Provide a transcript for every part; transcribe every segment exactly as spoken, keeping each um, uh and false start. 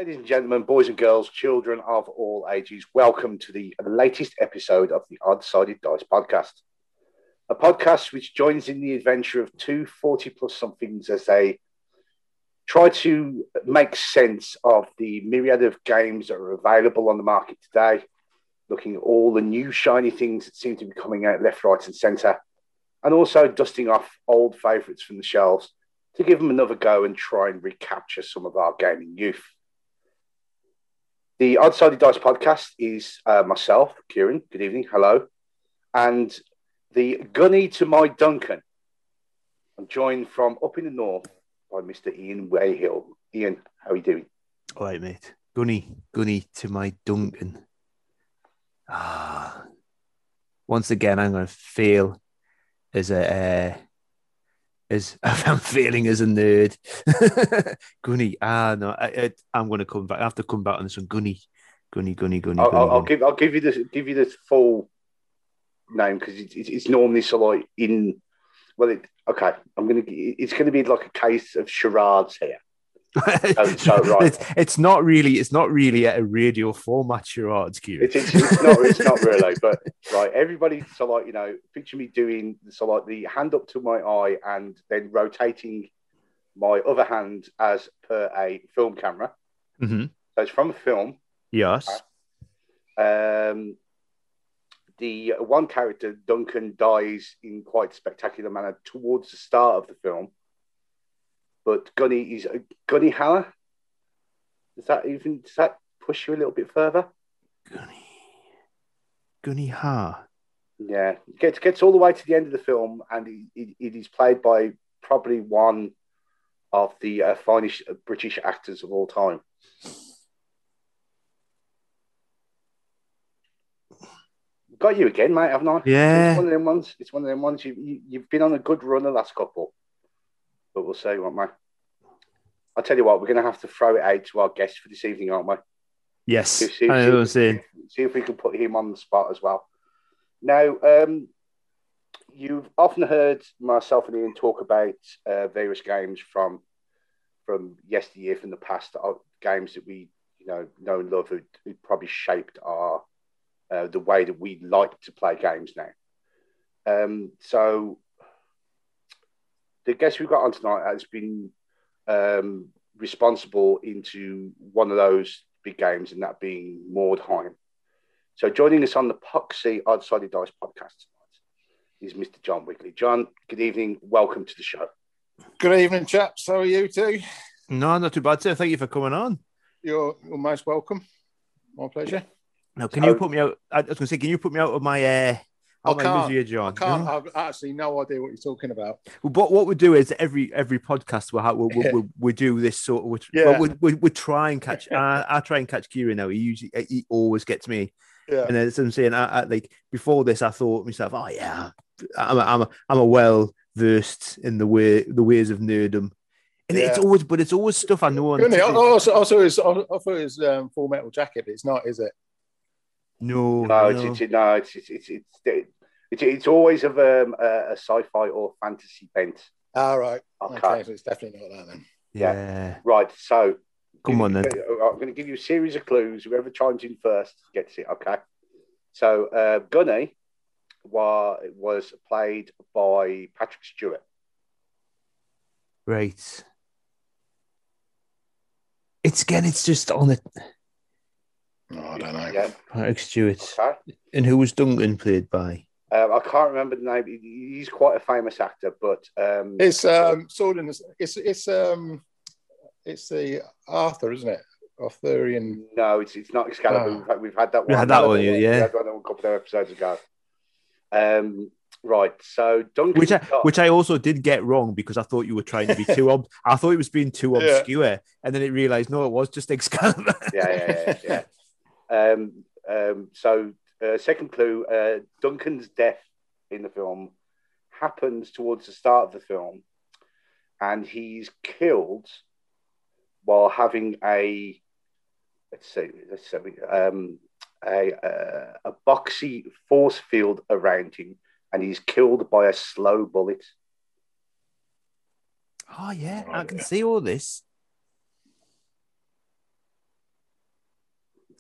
Ladies and gentlemen, boys and girls, children of all ages, welcome to the latest episode of the Odd-Sided Dice podcast. A podcast which joins in the adventure of two forty-plus-somethings as they try to make sense of the myriad of games that are available on the market today, looking at all the new shiny things that seem to be coming out left, right and centre, and also dusting off old favourites from the shelves to give them another go and try and recapture some of our gaming youth. The Odd-Sided Dice podcast is uh, myself, Kieran, good evening, hello, and the Gunny to my Duncan. I'm joined from up in the north by Mister Ian Wayhill. Ian, how are you doing? All right, mate. Gunny, Gunny to my Duncan. Ah, once again, I'm going to fail as a... Uh, As I'm feeling as a nerd. Gunny, ah no, I, I, I'm going to come back. I have to come back on this one. Gunny, Gunny, Gunny, Gunny. I'll, Gunny, I'll, I'll Gunny. give I'll give you the give you the full name because it's, it's it's normally so like in well it, okay I'm gonna it's going to be like a case of charades here. Oh, so right, it's, it's not really it's not really a radio format charades, Kieran. It's, it's it's not it's not really, but right, everybody. So like you know, picture me doing so like the hand up to my eye and then rotating my other hand as per a film camera. Mm-hmm. So it's from a film. Yes. Um, the one character, Duncan, dies in quite a spectacular manner towards the start of the film. But Gunny is a Gunny Hauer. Does that even does that push you a little bit further? Gunny, Gunny Ha. Yeah, gets gets all the way to the end of the film, and it, it is played by probably one of the uh, finest British actors of all time. Got you again, mate, haven't I? Yeah. It's one of them ones. It's one of them ones. You, you you've been on a good run the last couple, but we'll see, won't we? I'll tell you what, we're going to have to throw it out to our guest for this evening, aren't we? Yes, See, see, I know what I'm saying. See if we can put him on the spot as well. Now, um, you've often heard myself and Ian talk about uh, various games from from yesteryear, from the past, uh, games that we you know know and love, who, who probably shaped our uh, the way that we like to play games now. Um, so, the guest we've got on tonight has been um, responsible into one of those big games, and that being Mordheim. So joining us on the Poxy Odd-Sided Dice podcast tonight is Mister John Wigley. John, good evening. Welcome to the show. Good evening, chaps. How are you two? No, not too bad, sir. Thank you for coming on. You're, you're most welcome. My pleasure. Now, can So, you put me out? I was going to say, can you put me out of my uh, I out of my can't. misery, John? I can't. No? I've actually no idea what you're talking about. Well, what what we do is every every podcast we'll have, we'll, we'll, we'll, we do this sort of. We, Yeah. well, we, we, we try and catch. I, I try and catch Kieran now. He usually he always gets me. Yeah. And as I'm saying, I, I, like before this, I thought to myself, oh yeah, I'm a, I'm a, I'm a well versed in the way the ways of nerdom, and Yeah. it's always, but it's always stuff I know. On Really? I, I T V. also, also is, I thought it was um, Full Metal Jacket, but it's not, is it? No, no, no. it's, it's no, it's it's it's it's, it's, it's always of um, a, a sci-fi or fantasy bent. All right. Okay. Okay, so it's definitely not that then. yeah. Yeah. Right. So, Come on then. I'm going to give you a series of clues. Whoever chimes in first gets it. Okay. So, uh, Gunny was was played by Patrick Stewart. Right. It's again. It's just on it. Oh, I don't know. Yeah. Patrick Stewart. Okay. And who was Duncan played by? Um, I can't remember the name. He- He's quite a famous actor, but um, It's um, sword in the, it's it's um, it's the Arthur, isn't it? Arthurian. no, it's it's not Excalibur. Oh. We've, had, we've had that one. We had that one, yeah. We had that one a couple of episodes ago. Um, right. So Duncan, Which I, which I also did get wrong because I thought you were trying to be too. Ob- I thought it was being too Yeah. obscure, and then it realised no, it was just Excalibur. yeah, yeah, yeah, yeah. Um, um, so, uh, second clue: uh, Duncan's death in the film happens towards the start of the film, and he's killed while having a let's see, let's see, um, a uh, a boxy force field around him, and he's killed by a slow bullet. Oh yeah, Oh, I can yeah. see all this.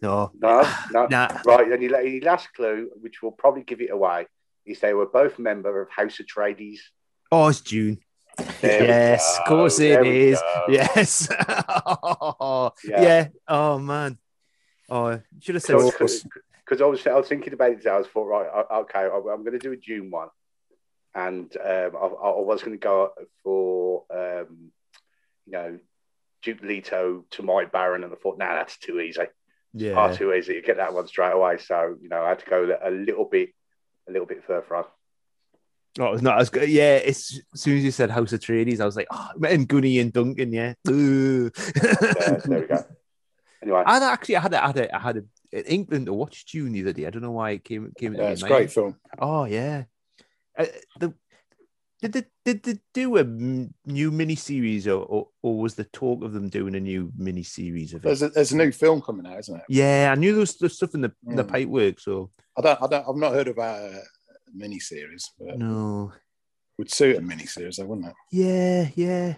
No, No, no. nah. Right, and your, your last clue, which will probably give it away, is they were both member of House Atreides. Oh, it's June. There Yes, of we go. course it There we is. go. Yes. oh, Yeah. yeah. Oh man. Oh, should have said. Because I was, I was thinking about it today. I was thought, right, okay, I'm going to do a June one, and um, I, I was going to go for, um, you know, Duke Leto to my Baron, and I thought, nah, that's too easy. Yeah, far too easy. You get that one straight away. So you know, I had to go a little bit, a little bit further on. Oh, it's not as good. Yeah, it's as soon as you said House of Atreides, I was like, oh, and Gunny and Duncan, yeah. yeah. There we go. Anyway, I actually I had a, I had a, I had a, an inkling to watch June the other day. I don't know why it came came into yeah, my it's a mind. great film. Oh yeah. Uh, the, did they did they do a m- new mini series, or, or or was the talk of them doing a new mini series of it? There's a, there's a new film coming out, isn't it? Yeah, I knew there was, there was stuff in the Mm. in the pipework. So I don't, I don't, I've not heard about a mini series, but no, would suit a mini series, though, wouldn't it? yeah, yeah.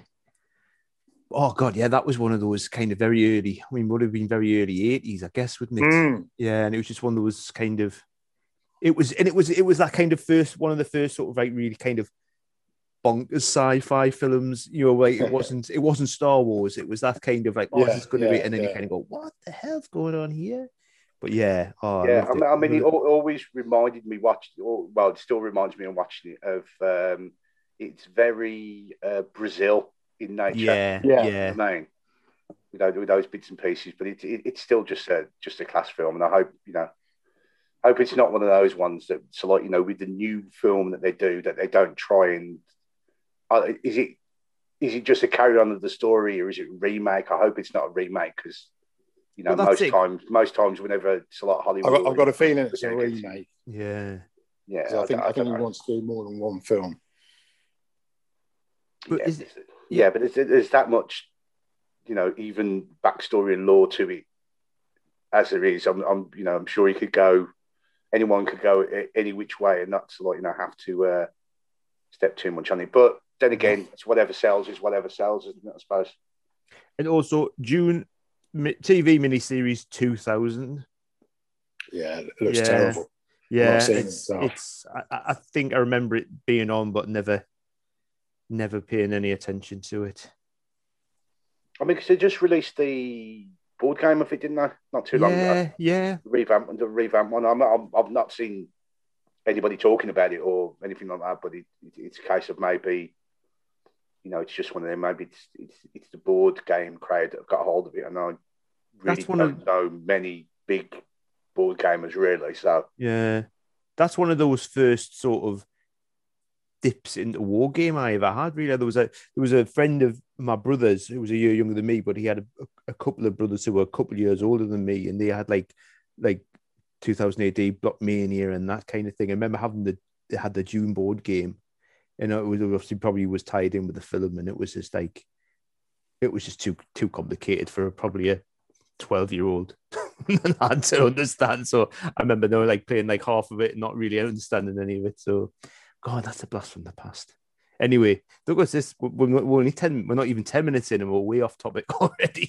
Oh god, yeah, that was one of those kind of very early. I mean, would have been very early eighties, I guess, wouldn't it? Mm. Yeah, and it was just one of those kind of. It was, and it was, it was that kind of first one of the first sort of like really kind of bonkers sci-fi films. You know, like it wasn't, it wasn't Star Wars. It was that kind of like, oh, Yeah, this is going to yeah, be, and then yeah. you kind of go, what the hell's going on here? But yeah, oh, I yeah. loved I mean, it. I mean, it Loved al- always reminded me watching. Well, it still reminds me of watching it of. Um, it's very uh, Brazil in it. nature. Yeah, Yeah. yeah, I mean, you know, with those bits and pieces, but it, it, it's still just a just a class film, and I hope you know. Hope it's not one of those ones that, so like you know, with the new film that they do, that they don't try and uh, is it is it just a carry on of the story, or is it a remake? I hope it's not a remake because you know Well, that's most it. times most times whenever it's a lot of I've Hollywood, got, I've got a feeling it's a Yeah, it's- remake. yeah. Yeah, 'Cause I think I, don't- think don't he know. wants to do more than one film. But yeah, is it's- yeah, but there's, there's that much, you know, even backstory and lore to it as there is. I'm, I'm you know, I'm sure he could go. Anyone could go any which way and not to like you know have to uh, step too much on it. But then again, it's whatever sells is whatever sells, isn't it? I suppose. And also June mi- T V miniseries two thousand. Yeah, it looks Yeah. terrible. Yeah, not seen it, it's so. it's. I, I think I remember it being on, but never, never paying any attention to it. I mean, because they just released the board game of it, didn't they? Not too long ago. Yeah, yeah. Revamp the revamp one. I'm, I'm I've not seen anybody talking about it or anything like that, but it, it, it's a case of maybe, you know, it's just one of them. Maybe it's it's, it's the board game crowd that have got hold of it, and I really That's one don't of- know many big board gamers really. So Yeah, that's one of those first sort of dips into war game I ever had. Really, there was a there was a friend of my brother's who was a year younger than me, but he had a, a couple of brothers who were a couple of years older than me, and they had like like two thousand A D Block Mania and that kind of thing. I remember having the they had the Dune board game, and it was obviously probably was tied in with the film, and it was just like it was just too too complicated for probably a twelve year old had to understand. So I remember they were like playing like half of it and not really understanding any of it. So God, that's a blast from the past. Anyway, look at this. We're, we're only ten. We're not even ten minutes in, and we're way off topic already.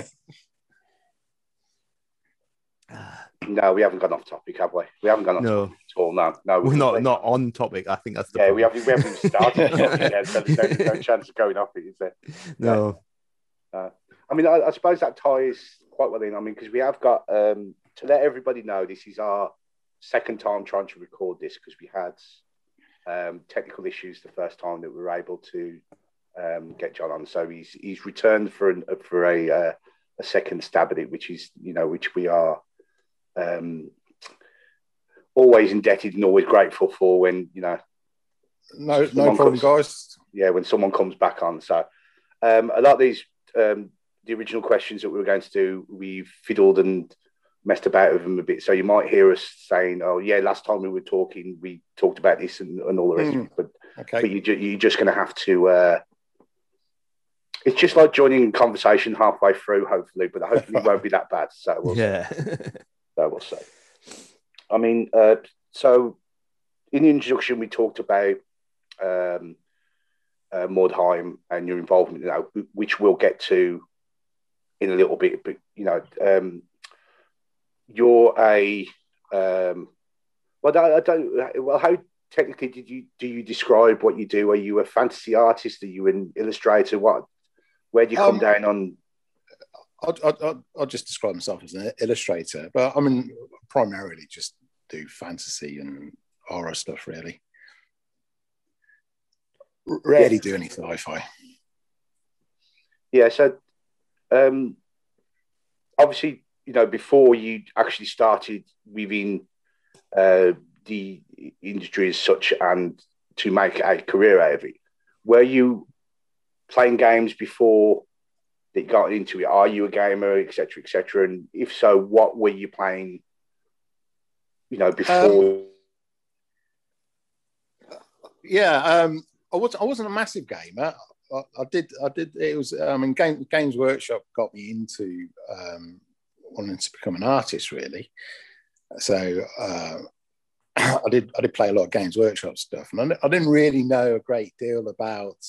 no, we haven't gone off topic, have we? We haven't gone off No. topic at all. No, no, We're not completely- not on topic. I think that's the Yeah, we problem. haven't we haven't even started the topic yet, so there's no, no chance of going off it, is there? No. I mean, I, I suppose that ties quite well in. I mean, because we have got um, to let everybody know this is our second time trying to record this because we had um, technical issues the first time that we were able to um, get John on. So he's he's returned for an, for a uh, a second stab at it, which is you know which we are um, always indebted and always grateful for when you know No, no Someone problem, comes- guys. yeah when someone comes back on. So um, a lot of these. Um, the original questions that we were going to do, we've fiddled and messed about with them a bit. So you might hear us saying, oh, yeah, last time we were talking, we talked about this and, and all the rest of it. But, Okay. but you ju- you're just going to have to... Uh, it's just like joining a conversation halfway through, hopefully, but hopefully it won't be that bad. So we'll, Yeah. so we'll see. I mean, uh, so in the introduction, we talked about um, uh, Mordheim and your involvement, you know, which we'll get to in a little bit, but you know, um, you're a um, well, I, I don't. Well, how technically did you do you describe what you do? Are you a fantasy artist? Are you an illustrator? What? Where do you come Um, down on? I'd, I'd, I'd just describe myself as an illustrator, but I mean, primarily just do fantasy and horror stuff, really. Rarely Yeah. do any sci-fi. Yeah, so um, obviously, you know, before you actually started within uh, the industry as such and to make a career out of it, were you playing games before that you got into it? Are you a gamer, et cetera, et cetera? And if so, what were you playing, you know, before? Um, yeah, um, I wasn't. I wasn't a massive gamer. I, I did. I did. It was. I mean, Game, Games Workshop got me into um, wanting to become an artist, really. So uh, I did. I did play a lot of Games Workshop stuff, and I, I didn't really know a great deal about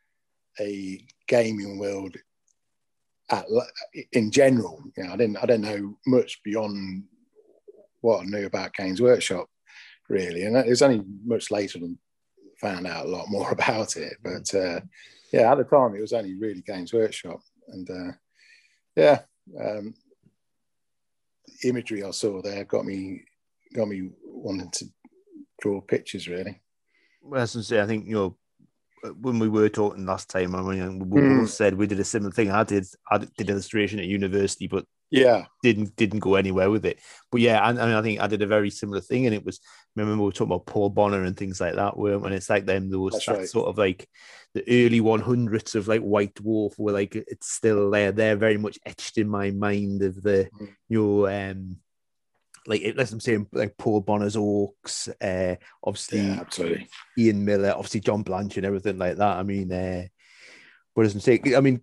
a gaming world at, in general. You know, I didn't. I didn't know much beyond what I knew about Games Workshop, really, and it was only much later than found out a lot more about it. But uh, yeah, at the time it was only really Games Workshop, and uh, yeah, um, the imagery I saw there got me got me wanting to draw pictures, really. Well, as I say, I think, you know, when we were talking last time, I mean, we Mm. both said we did a similar thing. I did, I did illustration at university, but Yeah, didn't didn't go anywhere with it. But yeah, and, and I think I did a very similar thing, and it was. Remember we were talking about Paul Bonner and things like that, where when it's like them, there was That's that right. sort of like the early one hundreds of like White Dwarf, where like it's still there. They're very much etched in my mind of the Mm. you know, um like let's say like Paul Bonner's Orcs, uh, obviously Yeah, absolutely. Ian Miller, obviously John Blanche and everything like that. I mean, uh, what does I'm saying? I mean,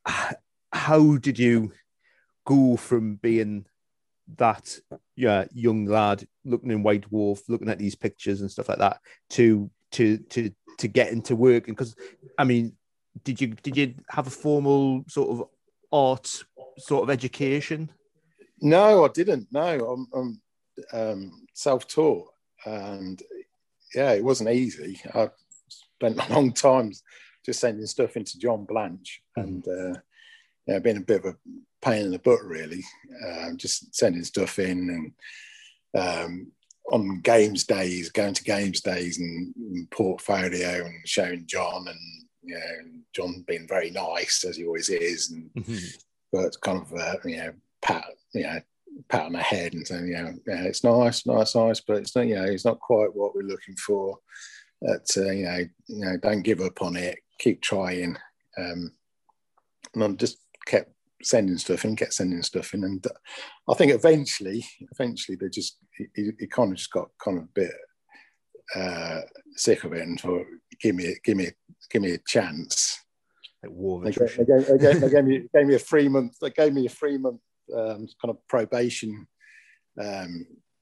how did you go from being that yeah young lad looking in White Dwarf, looking at these pictures and stuff like that, to to to to get into work? And because I mean, did you did you have a formal sort of art sort of education? No, I didn't. No, I'm, I'm um, self-taught, and yeah, it wasn't easy. I spent a long time just sending stuff into John Blanche, and uh, yeah, being a bit of a pain in the butt, really. Um, just sending stuff in, and um, on games days, going to games days and, and portfolio and showing John, and you know, John being very nice as he always is, and Mm-hmm. but kind of uh, you know pat you know pat on the head and saying, you know, yeah, it's nice, nice, nice, but it's not, you know, it's not quite what we're looking for. That uh, you know, you know, don't give up on it, keep trying. Um, and I just kept sending stuff in, kept sending stuff in, and I think eventually, eventually they just, he, he kind of just got kind of a bit uh, sick of it and thought, give me, give me, give me a chance. Like war of They attrition. gave, they, gave, they, gave, they gave me, gave me a three month. They gave me a three month um, kind of probation um,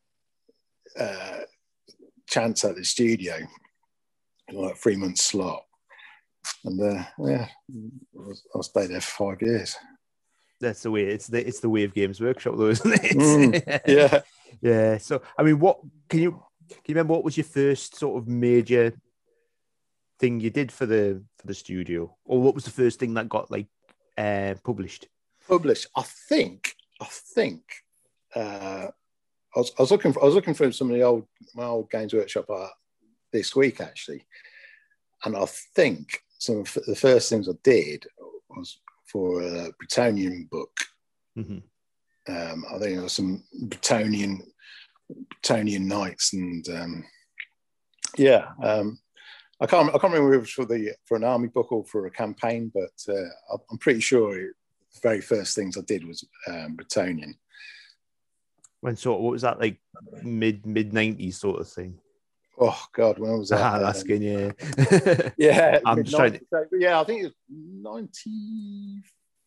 uh, chance at the studio, like three month slot, and uh, yeah, I'll stay there for five years. That's the way. It's the it's the way of Games Workshop, though, isn't it? Mm, yeah. Yeah. So, I mean, what can you can you remember? What was your first sort of major thing you did for the for the studio, or what was the first thing that got like uh, published? Published. I think. I think. Uh, I was, I was looking. For, I was looking for some of the old my old Games Workshop art this week, actually, and I think some of the first things I did was for a Bretonnian book. Mm-hmm. Um, I think there was some Bretonnian Bretonnian knights, and um, yeah, um, I can't I can't remember if it was for the for an army book or for a campaign, but uh, I'm pretty sure it, the very first things I did was um, Bretonnian. When sort of, what was that, like mid mid nineties sort of thing? Oh God, when was that? Ah, I'm um, asking, yeah. yeah, I'm just trying to... yeah, I think it was ninety,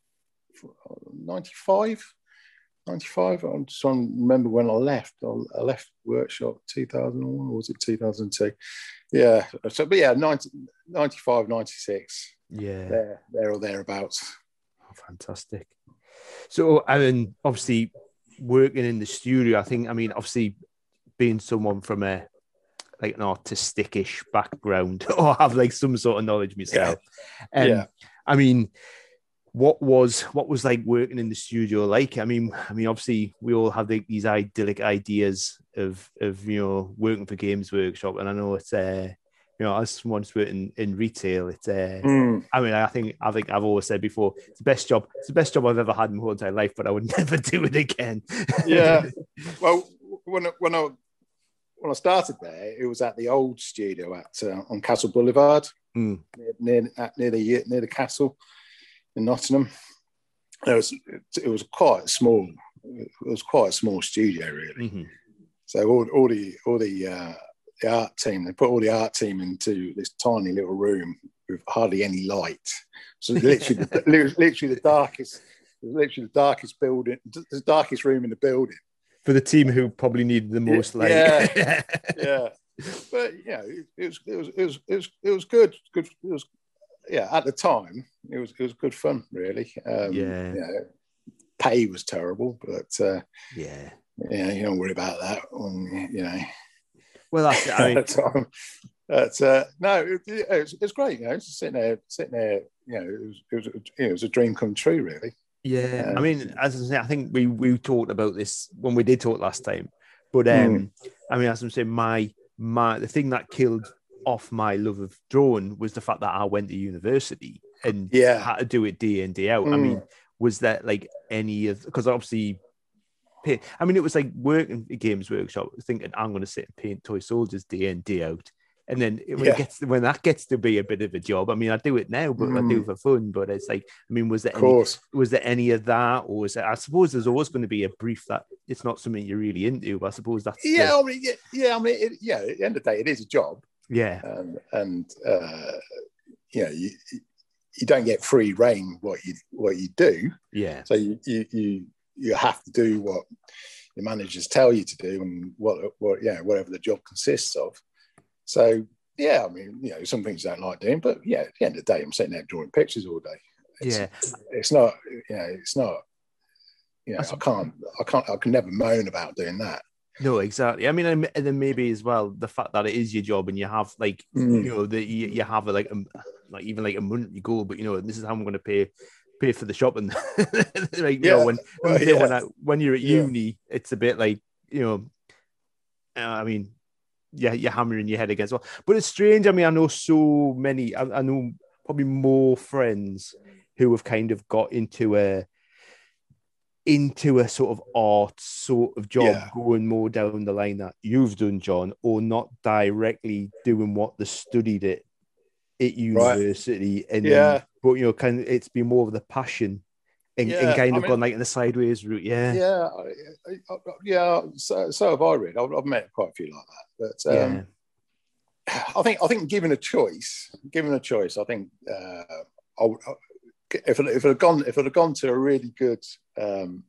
ninety-five, ninety-five. I'm just trying to remember when I left. I left Workshop two thousand one, or was it two thousand two? Yeah, so, but yeah, ninety, ninety-five, ninety-six. Yeah. There, there or thereabouts. Oh, fantastic. So, I mean, obviously, working in the studio, I think, I mean, obviously being someone from a like an artistic-ish background or have like some sort of knowledge myself. Yeah. Um, yeah. I mean, what was what was like working in the studio like? I mean, I mean, obviously we all have like, these idyllic ideas of of you know working for Games Workshop, and I know it's uh, you know, as someone who's working in retail, it's uh, Mm. I mean, I think I think I've always said before, it's the best job. It's the best job I've ever had in my whole entire life, but I would never do it again. Yeah. Well, when I- when I when I started there, it was at the old studio at uh, on Castle Boulevard, Mm. near near, at, near the near the castle in Nottingham. It was it was quite small. It was quite a small studio, really. Mm-hmm. So all, all the all the uh, the art team, they put all the art team into this tiny little room with hardly any light. So literally, the, literally the darkest, literally the darkest building, the darkest room in the building. For the team who probably needed the most light. Yeah, yeah. But yeah, it, it was it was it was it was it was good. Good. It was yeah. At the time, it was it was good fun. Really. Um, Yeah. You know, pay was terrible, but uh, Yeah. yeah, you don't worry about that. When, you know. Well, that's it. I mean, At the time. But uh, no, it, it, was, it was great. You know, just sitting there, sitting there. You know, it was it was you know, it was a dream come true, really. yeah. Um, I mean, as I say, I think we we talked about this when we did talk last time. But um, Mm. I mean, as I'm saying, my my the thing that killed off my love of drawing was the fact that I went to university and Yeah. had to do it day in day out. I Mm. mean, was that like any of because obviously. I mean, it was like working at Games Workshop, thinking I'm going to sit and paint toy soldiers day in, day out. And then when Yeah. it gets when that gets to be a bit of a job, I mean, I do it now, but I do it Mm. for fun. But it's like, I mean, was there Of any course. was there any of that, or was it? I suppose there's always going to be a brief that it's not something you're really into. But I suppose that's Yeah, the, I mean, yeah, yeah, I mean, it, yeah. At the end of the day, it is a job, yeah, um, and uh, you know, you you don't get free reign what you what you do. yeah, So you you you, you have to do what your managers tell you to do, and what what yeah, whatever the job consists of. So yeah, I mean, you know, some things I don't like doing, but yeah, at the end of the day, I'm sitting there drawing pictures all day. It's, yeah. it's not, you know, it's not, you know, That's- I can't, I can't, I can never moan about doing that. No, exactly. I mean, and and then maybe as well the fact that it is your job and you have like Mm. you know that you, you have a, like a, like even like a monthly goal, but you know this is how I'm going to pay pay for the shopping. Like you Yeah, know when well, when, yeah. when, I, when you're at Yeah. uni, it's a bit like you know. Uh, I mean, yeah, you're hammering your head against. Well, but it's strange. I mean, I know so many. I, I know probably more friends who have kind of got into a into a sort of art sort of job, Yeah. going more down the line that you've done, John, or not directly doing what they studied at at university, and Yeah. but you know, kind of it's been more of the passion and, and Yeah, kind I of mean- gone like in the sideways route. Yeah, Yeah, I, I, I- yeah. So, so have I read. I've, I've met quite a few like that. But um, yeah, I think, I think, given a choice, given a choice, I think uh, I would, if it, if it had gone, if it had gone to a really good um,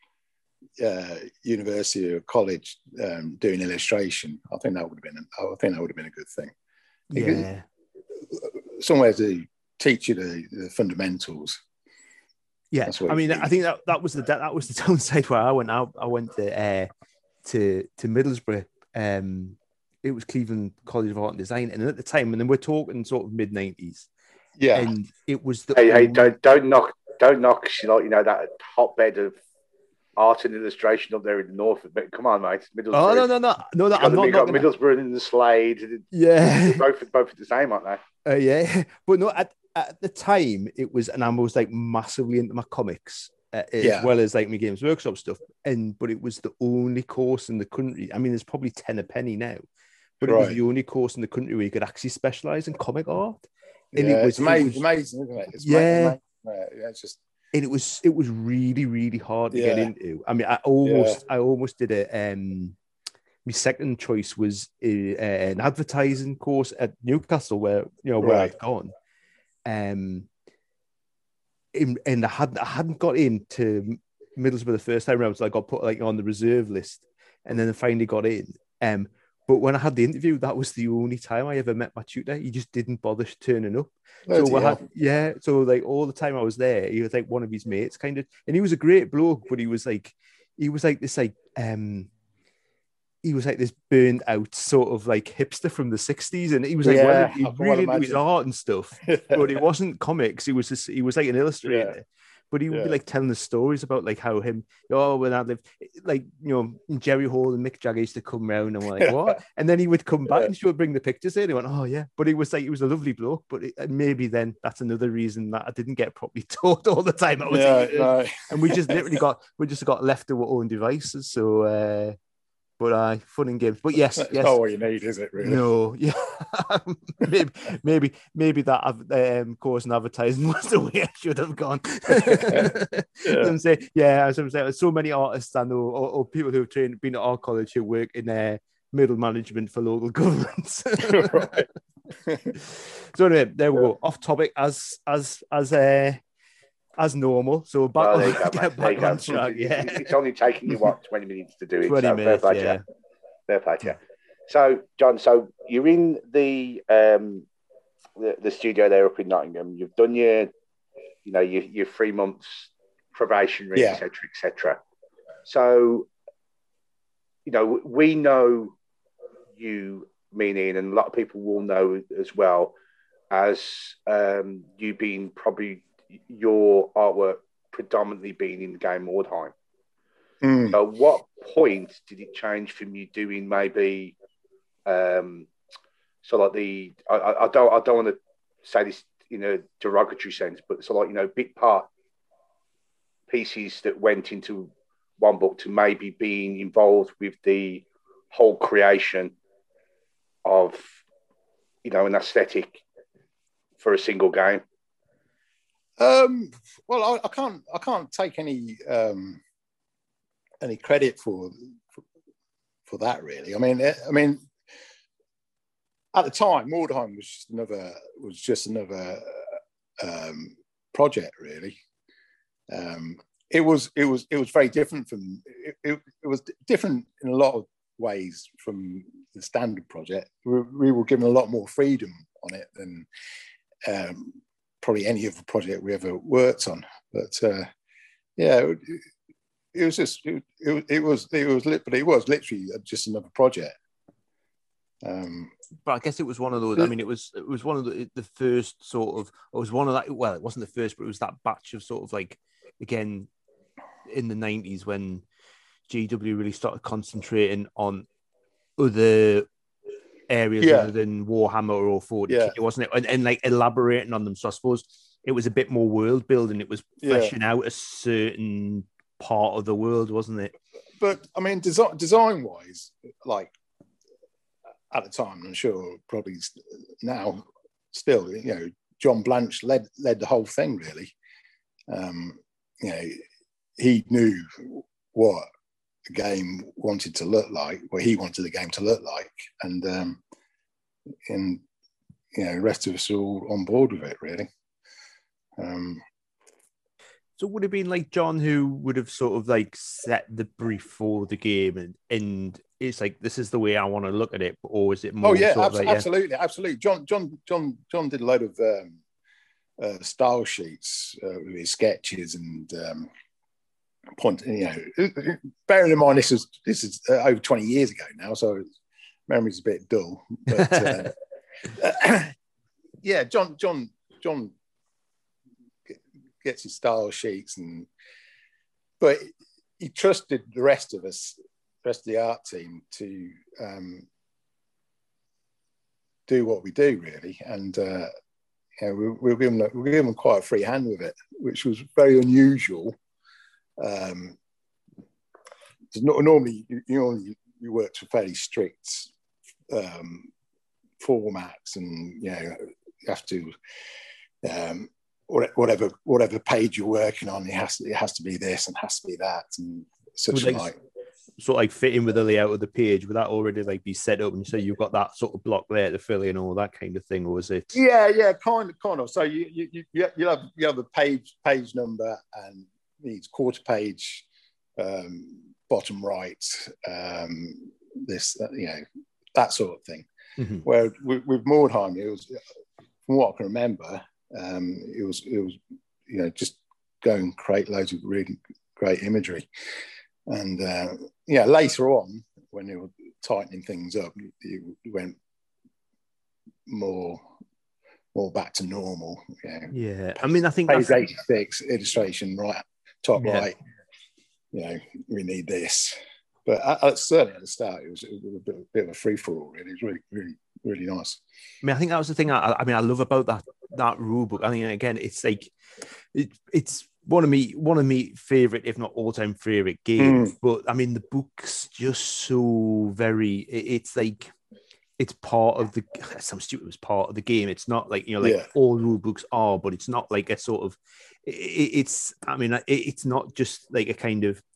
uh, university or college um, doing illustration, I think that would have been, I think that would have been a good thing. yeah, Somewhere to teach you the, the fundamentals. yeah. That's what I mean, you need. I think that, that was the that was the downside where I went. I, I went to uh, to to Middlesbrough. Um, it was Cleveland College of Art and Design, and at the time, and then we're talking sort of mid nineties, Yeah, and it was the Hey, hey, only- don't don't knock don't knock you know, you know that hotbed of art and illustration up there in the north. But come on, mate, Middlesbrough. Oh no, no, no, no, no! You got, I'm the, not you got knocking. Middlesbrough and the Slade. Yeah, both both the same, aren't they? Uh, yeah, but no, at, at the time it was, and I was like massively into my comics uh, as Yeah. well as like my Games Workshop stuff. And but it was the only course in the country. I mean, there's probably ten a penny now, but it was Right. the only course in the country where you could actually specialize in comic art. And yeah, it was it's amazing, it was, amazing, isn't it? It's Yeah. amazing. Yeah, it's just and it was it was really really hard to get Yeah. into. I mean, I almost I almost did a um. My second choice was a, uh, an advertising course at Newcastle, where you know where Right. I'd gone. Um, in, and I hadn't I hadn't got into Middlesbrough the first time around, so I got put like on the reserve list, and then I finally got in. Um, but when I had the interview, that was the only time I ever met my tutor. He just didn't bother turning up. bloody so I hell. had, yeah, so like all the time I was there, he was like one of his mates, kind of, and he was a great bloke, but he was like, he was like this, like um, he was like this burned out sort of like hipster from the sixties, and he was like, Yeah, well, he I can well really into his imagine. art and stuff, but it wasn't comics. He was just, he was like an illustrator. Yeah. But he would be Yeah. like telling the stories about like how him, oh, when I lived, like, you know, Jerry Hall and Mick Jagger used to come round, and we're like, what? And then he would come back Yeah. and she would bring the pictures in. He went, oh, yeah. But he was like, he was a lovely bloke. But it, and maybe then that's another reason that I didn't get properly taught all the time. I was Yeah, a no. And we just literally got, we just got left to our own devices. So, uh, but uh, fun and games. But yes, That's yes. not what you need, is it, really? No, yeah. maybe, maybe, maybe that um, course in advertising was the way I should have gone. Yeah. I'm saying, yeah, as I'm saying, there's so many artists I know, or, or people who have trained, been at our college who work in uh, middle management for local governments. Right. So anyway, there we Yeah. go. Off topic as as as uh, as normal. So back Well, on, there you go, get mate. There back you go. on track. Yeah, It's only taking you, what, twenty minutes to do it. twenty so minutes. Fair play to Yeah. you. Fair play to you. So, John, so you're in the um the, the studio there up in Nottingham. You've done your, you know, your, your three months probationary, Yeah. et cetera, et cetera. So, you know, we know you, me and Ian, and a lot of people will know as well as um, you being probably your artwork predominantly being in the game Mordheim. Mm. So, what point did it change from you doing maybe? Um, so like the I, I don't I don't want to say this in a derogatory sense, but so like, you know, bit part pieces that went into one book to maybe being involved with the whole creation of, you know, an aesthetic for a single game. Um, well, I, I can't I can't take any um, any credit for, for for that, really. I mean, I mean. At the time, Mordheim was just another was just another um, project, really. Um, it was it was it was very different from it, it, it was different in a lot of ways from the standard project. We, we were given a lot more freedom on it than um, probably any other project we ever worked on. But uh, yeah, it, it was just it, it, it was it was but it was literally just another project. Um, but I guess it was one of those. I mean, it was it was one of the the first sort of. It was one of that. Well, it wasn't the first, but it was that batch of sort of like, again, in the nineties when G W really started concentrating on other areas Yeah. other than Warhammer or forty K, Yeah. wasn't it? And, and like elaborating on them. So I suppose it was a bit more world building. It was Yeah. fleshing out a certain part of the world, wasn't it? But I mean, design design wise, like. At the time, I'm sure probably now still, you know, John Blanche led led the whole thing, really. Um, you know, he knew what the game wanted to look like, what he wanted the game to look like, and um, and you know, the rest of us are all on board with it, really. Um, So would it have been like John who would have sort of like set the brief for the game, and, and it's like, this is the way I want to look at it, or is it more? oh yeah, sort ab- of like, yeah, absolutely, absolutely. John, John, John, John did a load of um, uh, style sheets uh, with his sketches and um, point. You know, bearing in mind this is this is uh, over twenty years ago now, so memory's a bit dull. But uh, yeah, John, John, John. gets his style sheets, and but he trusted the rest of us, the rest of the art team, to um, do what we do, really. And uh, you know, we, we were given we were given quite a free hand with it, which was very unusual. Um, not, normally, you, you normally you work to fairly strict um, formats, and you know, you have to. Um, whatever whatever page you're working on, it has to it has to be this and has to be that, and such like, like sort of like fit in with the layout of the page. Would that already like be set up, and so you've got that sort of block there to fill in all that kind of thing, or was it? Yeah, yeah, kind of, kind of. So you you you you have you have the page page number and needs quarter page, um, bottom right, um, this uh, you know, that sort of thing. Mm-hmm. Where with, with Mordheim, it was, from what I can remember. Um, it was, it was, you know, just go and create loads of really great imagery. And uh, yeah, later on, when they were tightening things up, you, you went more more back to normal. Yeah, yeah. I mean, I think page that's eighty-six illustration right top yeah. right. You know, we need this. But I, I, certainly at the start, it was, it was a bit, a bit of a free for all. Really, it was really, really, really nice. I mean, I think that was the thing. I, I mean, I love about that that rule book. I mean, again, it's like it, it's one of me one of me favorite, if not all time favorite games. Mm. But I mean, the book's just so very. It, it's like it's part of the. Some stupid was part of the game. It's not like, you know, like yeah. all rule books are, but it's not like a sort of. It, it's. I mean, it, it's not just like a kind of.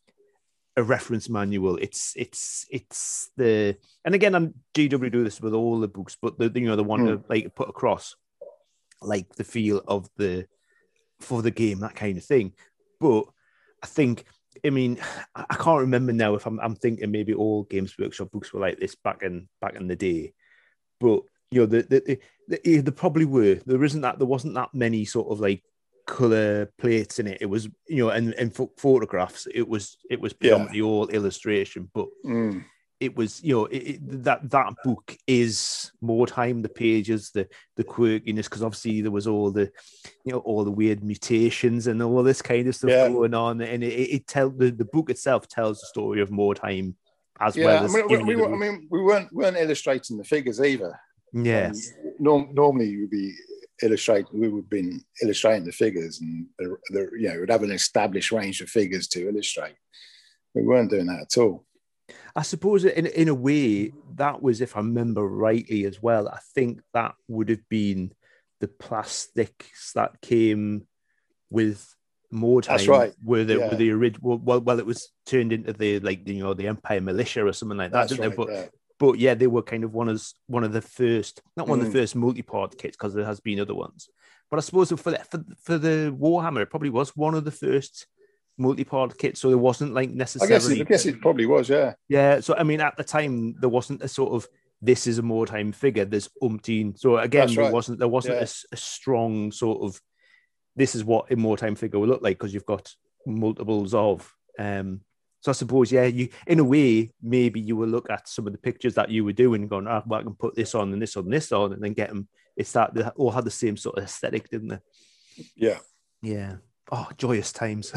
A reference manual. It's it's it's the and again, I'm G W do this with all the books, but the you know the one mm. to like put across like the feel of the for the game, that kind of thing. But I think, I mean, I can't remember now if I'm I'm thinking maybe all Games Workshop books were like this back in back in the day. But you know, the the, the, the there probably were. There isn't that there wasn't that many sort of like color plates in it. It was, you know, and, and photographs. It was it was predominantly yeah. all illustration, but mm. it was, you know, it, it, that that book is Mordheim. The pages, the the quirkiness, because obviously there was all the, you know, all the weird mutations and all this kind of stuff yeah. going on, and it, it, it tell the, the book itself tells the story of Mordheim as yeah, well as. I mean, we, we, I mean, we weren't weren't illustrating the figures either. Yes. Um, norm, normally, you would be. Illustrate, we would have been illustrating the figures, and the, the you know, would have an established range of figures to illustrate. We weren't doing that at all. I suppose in in a way that was, if I remember rightly as well, I think that would have been the plastics that came with Mordheim. That's right. Were the yeah. were the original? Well, well, it was turned into the like you know the Empire Militia or something like that. That's right. But, yeah. But yeah, they were kind of one of one of the first, not one mm. of the first multi-part kits, because there has been other ones. But I suppose for the, for for the Warhammer, it probably was one of the first multi-part kits. So there wasn't like necessarily. I guess it, I guess it probably was, yeah. Yeah. So I mean, at the time, there wasn't a sort of this is a Mordheim figure. There's umpteen. So again, That's there right. wasn't there wasn't yeah. a, a strong sort of this is what a Mordheim figure will look like, because you've got multiples of. Um, So I suppose, yeah, you in a way, maybe you will look at some of the pictures that you were doing and going, ah, well, I can put this on and this on and this on, and then get them. It's that they all had the same sort of aesthetic, didn't they? Yeah. Yeah. Oh, joyous times.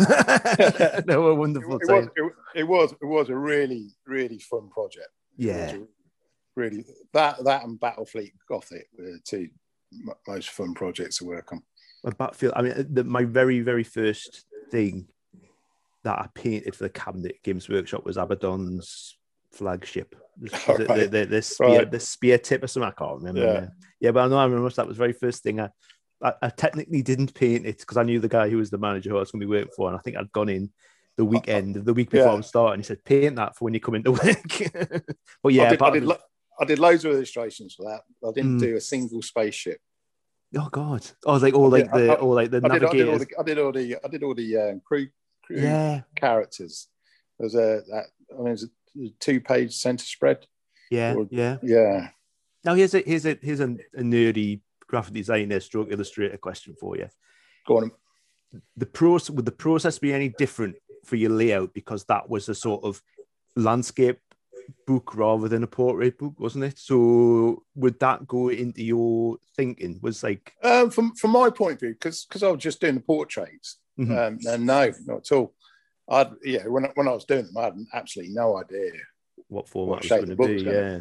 No, a wonderful it, it time. Was, it, it was it was a really, really fun project. Yeah. Really, that that and Battlefleet Gothic were the two most fun projects to work on. My Battlefield, I mean, the, my very, very first thing that I painted for the cabinet Games Workshop was Abaddon's flagship. The, right. the, the, the, spear, right. the spear tip or something, I can't remember. Yeah, yeah but I know I remember that was the very first thing. I, I, I technically didn't paint it because I knew the guy who was the manager who I was going to be working for, and I think I'd gone in the weekend, the week before yeah. I was starting. He said, paint that for when you come into work. But yeah, I did, I did, lo- I did loads of illustrations for that. I didn't mm. do a single spaceship. Oh God! Oh, like all like the all like the I navigators. Did, I did all the I did all the, I did all the um, crew. Yeah, characters. There's a that I mean, there's a two-page center spread. Yeah, or, yeah, yeah. Now here's a here's a here's a, a nerdy graphic designer stroke illustrator question for you. Go on. The process would the process be any different for your layout, because that was a sort of landscape book rather than a portrait book, wasn't it? So would that go into your thinking? Was like um, from from my point of view, because because I was just doing the portraits. Mm-hmm. Um, and no, not at all. I'd yeah. When when I was doing them, I had absolutely no idea what format what was going to be. Yeah,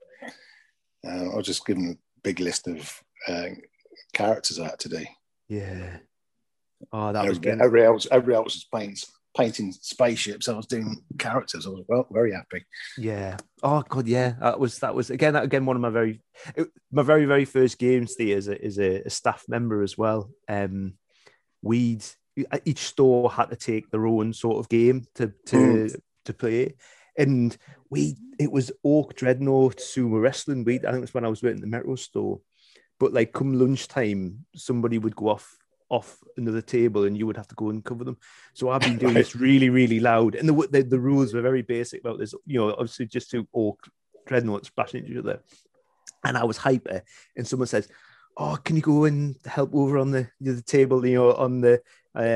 uh, I was just given a big list of uh, characters I had to do. Yeah. Oh, that every, was good. Every else, every else was painting painting spaceships. I was doing characters. I was well, very happy. Yeah. Oh God, yeah. That was that was again again one of my very my very very first games there as a as a, a staff member as well. Um, we'd. Each store had to take their own sort of game to to mm. to play, and we it was Oak Dreadnought Sumo Wrestling. We I think it was when I was working at the Metro store, but like come lunchtime, somebody would go off off another table, and you would have to go and cover them. So I've been doing right. this really really loud, and the, the the rules were very basic about this. You know, obviously just two Oak Dreadnoughts bashing into each other, and I was hyper, and someone says, "Oh, can you go and help over on the the table? You know, on the." Um,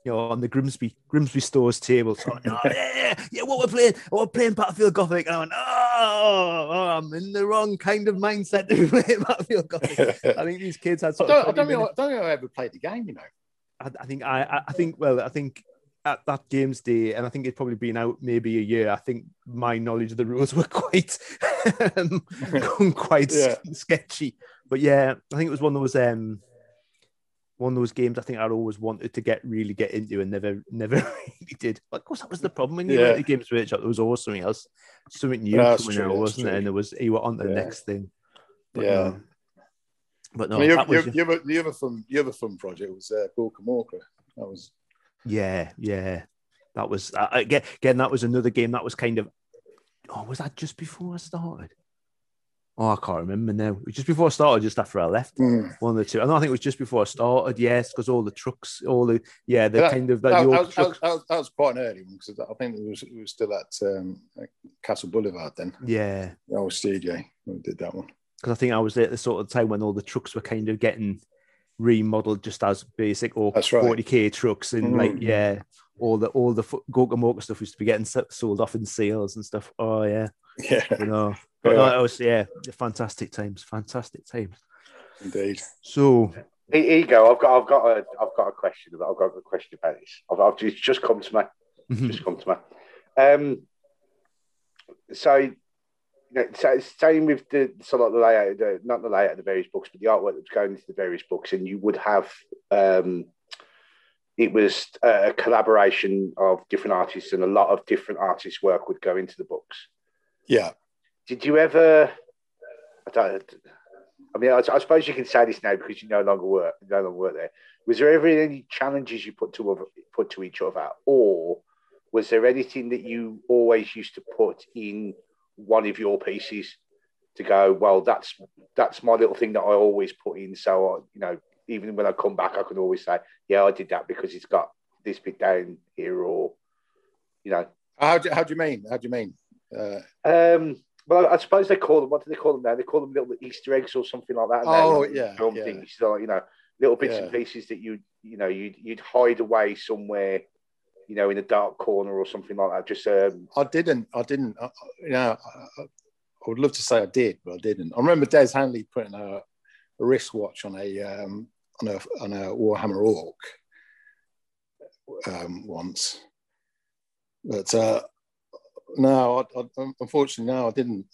you know, on the Grimsby Grimsby Stores table. So, oh, yeah, yeah, what we're playing, oh, we're playing Battlefield Gothic. And I went, oh, oh, I'm in the wrong kind of mindset to be playing Battlefield Gothic. I think these kids had sort I of. don't, I don't, know, I don't know I ever played the game, you know. I, I think I, I think well, I think at that games day, and I think it's probably been out maybe a year. I think my knowledge of the rules were quite, um, quite Yeah. sketchy. But yeah, I think it was one of those um, one of those games I think I'd always wanted to get really get into and never never really did. But of course, that was the problem when you Yeah. went to Games Workshop. There was always something else, something new That's coming true, out, that's wasn't it? true. And there was you were on to the Yeah. next thing. But Yeah. no. But no, I mean, the, that was, the, the, other, the other fun, the other fun project was uh, Gorka Morka. That was yeah, yeah. That was uh, again, again. That was another game that was kind of. Oh, was that just before I started? Oh, I can't remember now. It was just before I started, just after I left. Mm. One of the two. I don't think it was just before I started. Yes, because all the trucks, all the yeah, the that, kind of like that, the that, old was, that, trucks. was, that, was, that was quite an early one because I think it was it was still at um, Castle Boulevard then. Yeah, The old studio when we did that one. because I think I was there at the sort of time when all the trucks were kind of getting remodeled just as basic or That's right. forty k trucks and Mm. like yeah, all the all the Gorka Morka stuff used to be getting sold off in sales and stuff. Oh yeah, Yeah, you know. But Yeah. no, it was yeah, fantastic times, fantastic times. indeed. So Here here you go. I've got, I've got a, I've got a question. About, I've got a question about this. I've, I've just, just come to me. Just come to me. Um, so, you know, so same with the so like the layout, of the, not the layout of the various books, but the artwork that was going into the various books, and you would have. Um, it was a collaboration of different artists, and a lot of different artists' work would go into the books. Yeah. Did you ever? I don't. I mean, I, I suppose you can say this now because you no longer work, no longer work there. Was there ever any challenges you put to other, put to each other, or was there anything that you always used to put in one of your pieces to go? Well, that's that's my little thing that I always put in. So I, you know, even when I come back, I can always say, yeah, I did that because it's got this bit down here, or you know. How do, how do you mean? How do you mean? Uh, Um, well, I suppose they call them. What do they call them now? They call them little Easter eggs or something like that. Oh, now, yeah, film yeah. things. So you know, little bits Yeah. and pieces that you you know you'd you'd hide away somewhere, you know, in a dark corner or something like that. Just um, I didn't. I didn't. I, you know, I, I would love to say I did, but I didn't. I remember Des Hanley putting a, a wristwatch on a um, on a on a Warhammer Orc um, once, but uh, no, I, I, unfortunately, no, I didn't.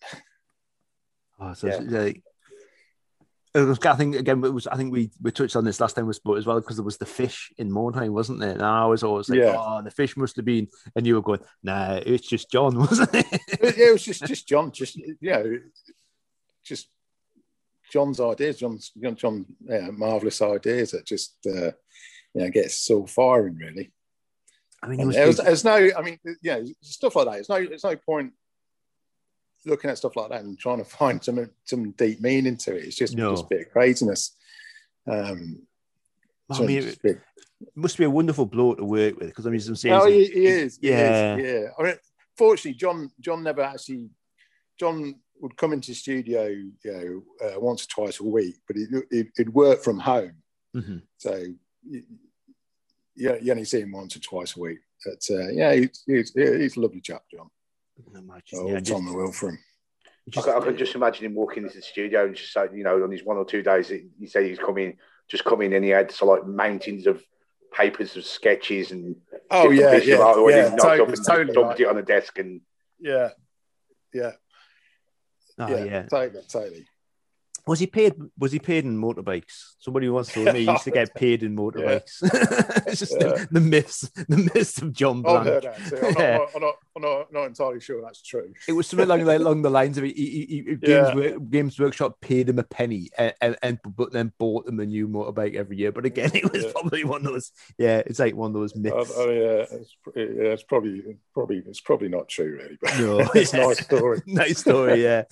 Oh, so Yeah. it's, like, it was, I think again, it was. I think we, we touched on this last time we spoke as well because there was the fish in Mordheim, wasn't there? And I was always like, Yeah. "Oh, the fish must have been," and you were going, "Nah, it's just John, wasn't it?" It, it was just just John, just you know, just John's ideas, John's John, John yeah, marvelous ideas that just uh, you know gets us all firing really. I mean, it And was, there was, there's no, I mean, yeah, stuff like that. It's no, it's no point looking at stuff like that and trying to find some some deep meaning to it. It's just, No. just a bit of craziness. Um, I so mean, just it, a bit- it must be a wonderful bloke to work with because I mean, some oh, series. he, he is, he yeah. is, yeah. I mean, fortunately, John, John never actually, John would come into the studio, you know, uh, once or twice a week, but he'd, he'd, he'd work from home, Mm-hmm. so you, you you only see him once or twice a week. But uh, yeah, he's, he's, he's a lovely chap, John. Imagine, Oh, yeah, it's just, on the wheel for him. just, I, can, I can just imagine him walking into the studio and just say, you know, on his one or two days, he said he's coming, just coming in, he had so like mountains of papers of sketches and Oh different yeah, pieces yeah, of art yeah. he knocked Totally, up and totally dumped like- it on the desk and yeah, yeah, oh, yeah, yeah. totally, totally. Was he paid? Was he paid in motorbikes? Somebody once told me he used to get paid in motorbikes. it's just Yeah. the, the myths, the myths of John I've Blank. heard that. So I'm, not, Yeah. I'm, not, I'm, not, I'm not entirely sure that's true. It was something along, along the lines of he, he, he, Yeah. Games, Work, Games Workshop paid him a penny and, and, and but then bought him a new motorbike every year. But again, it was Yeah. probably one of those. Yeah, it's like one of those I, myths. I mean, yeah, it's, yeah, it's probably, probably, it's probably not true, really. But No, it's a yeah. nice story. Nice story, yeah.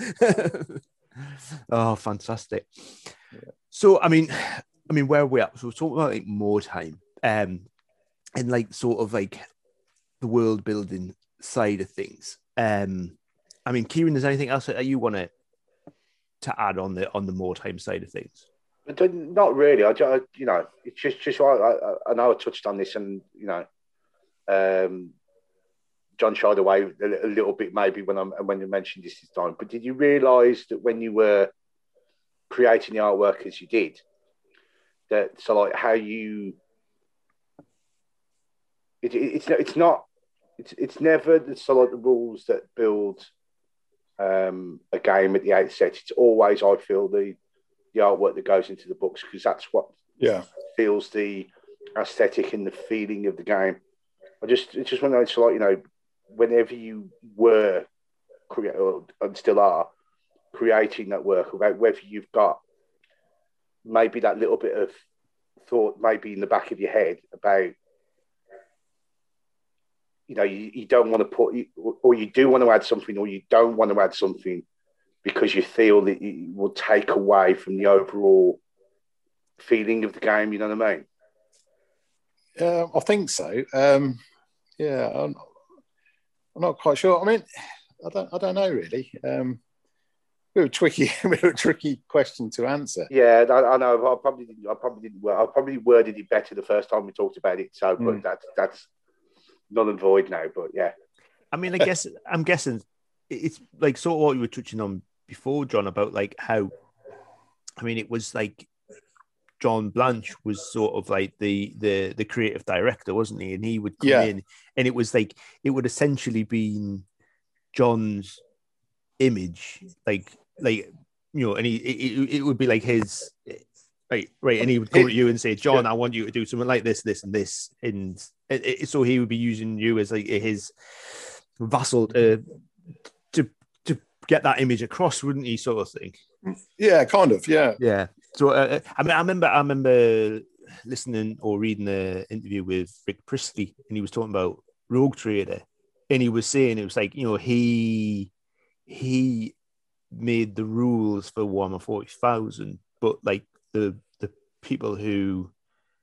Oh, fantastic. So, I mean, I mean, where are we at? So we're talking about like Mordheim, um, and like sort of like the world building side of things. Um, I mean, Kieran, is there anything else that you want to to add on the on the Mordheim side of things? But then, not really. I, ju- you know, it's just just I, I, I know I touched on this, and you know, um, John shied away a, a little bit maybe when I when you mentioned this this time. But did you realise that when you were creating the artwork as you did, that so like how you, it, it, it's it's not it's it's never the so like the rules that build um, a game at the outset. It's always, I feel, the the artwork that goes into the books, because that's what yeah feels the aesthetic and the feeling of the game. I just it's just want to know, like, you know, whenever you were create and still are creating that work, about whether you've got maybe that little bit of thought maybe in the back of your head about, you know, you, you don't want to put, or you do want to add something, or you don't want to add something because you feel that it will take away from the overall feeling of the game. You know what I mean? Yeah, I think so. Um, yeah, I'm, I'm not quite sure. I mean, I don't, I don't know really. Um, bit of a tricky, bit of a tricky question to answer. Yeah, I, I know. I probably, didn't, I probably didn't. I probably worded it better the first time we talked about it. So, but mm. that's that's null and void now. But yeah, I mean, I guess I'm guessing it's like sort of what you were touching on before, John, about like how, I mean, it was like John Blanche was sort of like the the the creative director, wasn't he? And he would come yeah. in, and it was like it would essentially been John's image, like like you know, and he it, it would be like his right, right, and he would come at you and say, John, yeah. I want you to do something like this, this, and this, and it, it, so he would be using you as like his vassal to to to get that image across, wouldn't he, sort of thing? Yeah, kind of, yeah, yeah. So uh, I mean, I remember, I remember listening or reading the interview with Rick Priestley, and he was talking about Rogue Trader, and he was saying it was like, you know, he he made the rules for Warhammer forty thousand, but like the the people who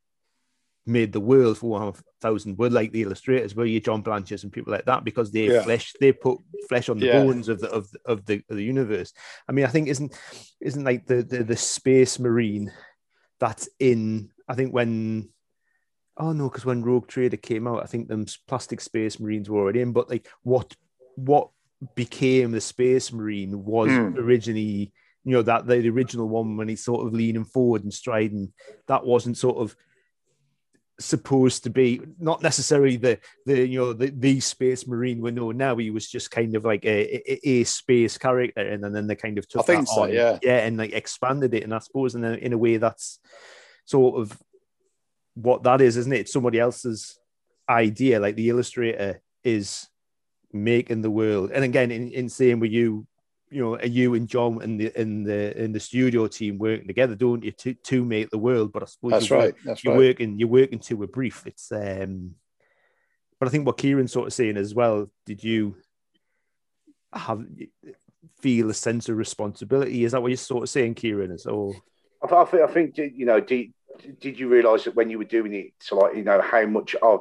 made the world for Warhammer thousand were like the illustrators, were your John Blanches and people like that, because they yeah. flesh they put flesh on the yeah. bones of the of of the of the universe. I mean, I think isn't isn't like the the, the Space Marine that's in, I think when oh no, because when Rogue Trader came out, I think them plastic Space Marines were already in, but like what what became the Space Marine was mm. originally, you know, that the original one when he's sort of leaning forward and striding, that wasn't sort of supposed to be, not necessarily the the you know the, the Space Marine we know now. He was just kind of like a, a, a space character, and then, then they kind of took I think that so, on, yeah, yeah, and like expanded it. And I suppose in a, in a way that's sort of what that is, isn't it? It's somebody else's idea. Like the illustrator is making the world, and again, in, in saying with you, you know, you and John and the in the in the studio team working together, don't you, to to make the world? But I suppose that's you're, right. That's you're right. working you're working to a brief. It's um, but I think what Kieran's sort of saying as well. Did you have feel a sense of responsibility? Is that what you're sort of saying, Kieran? Is or I think I think you know, did did you realise that when you were doing it, so like, you know, how much of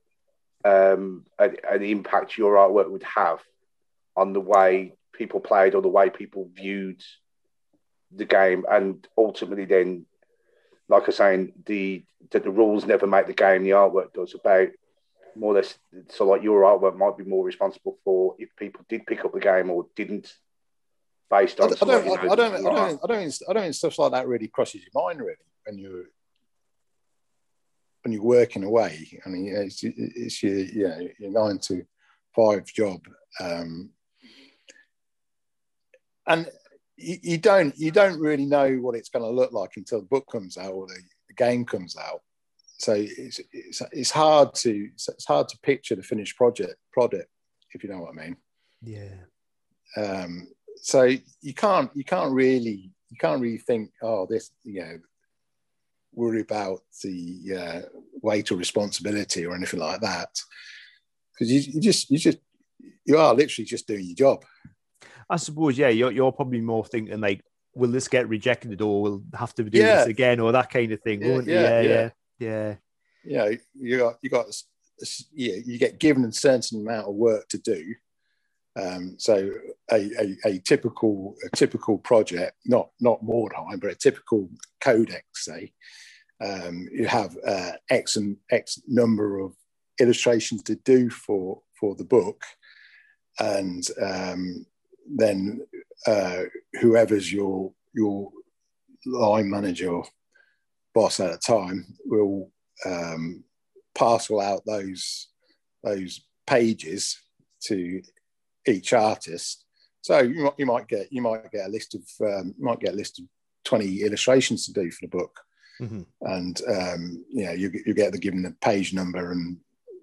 um an, an impact your artwork would have on the way people played or the way people viewed the game, and ultimately then, like I was saying, the that the rules never make the game, the artwork does, about more or less, so like your artwork might be more responsible for if people did pick up the game or didn't, based on. I don't, like, you know, I, don't, I don't, I don't, I don't, I don't think stuff like that really crosses your mind really when you're when you're working away. I mean, it's, it's your, you know, your nine to five job. Um, And you, you don't you don't really know what it's going to look like until the book comes out or the, the game comes out. So it's, it's it's hard to it's hard to picture the finished project product, if you know what I mean. Yeah. Um, so you can't you can't really you can't really think, oh, this, you know, worry about the uh, weight or responsibility or anything like that, because you, you just you just you are literally just doing your job. I suppose, yeah, you're, you're probably more thinking like, will this get rejected, or we'll have to do yeah. this again, or that kind of thing, yeah, won't yeah, you? Yeah, yeah, yeah. Yeah, you got you got yeah, you get given a certain amount of work to do, Um, so a, a, a typical a typical project, not not Mordheim, but a typical codex, say, um, you have uh, X and X number of illustrations to do for for the book, and um, then uh, whoever's your your line manager or boss at a time will um, parcel out those those pages to each artist. So you might, you might get you might get a list of um, you might get a list of twenty illustrations to do for the book, mm-hmm. and um, you know you you get the given the page number and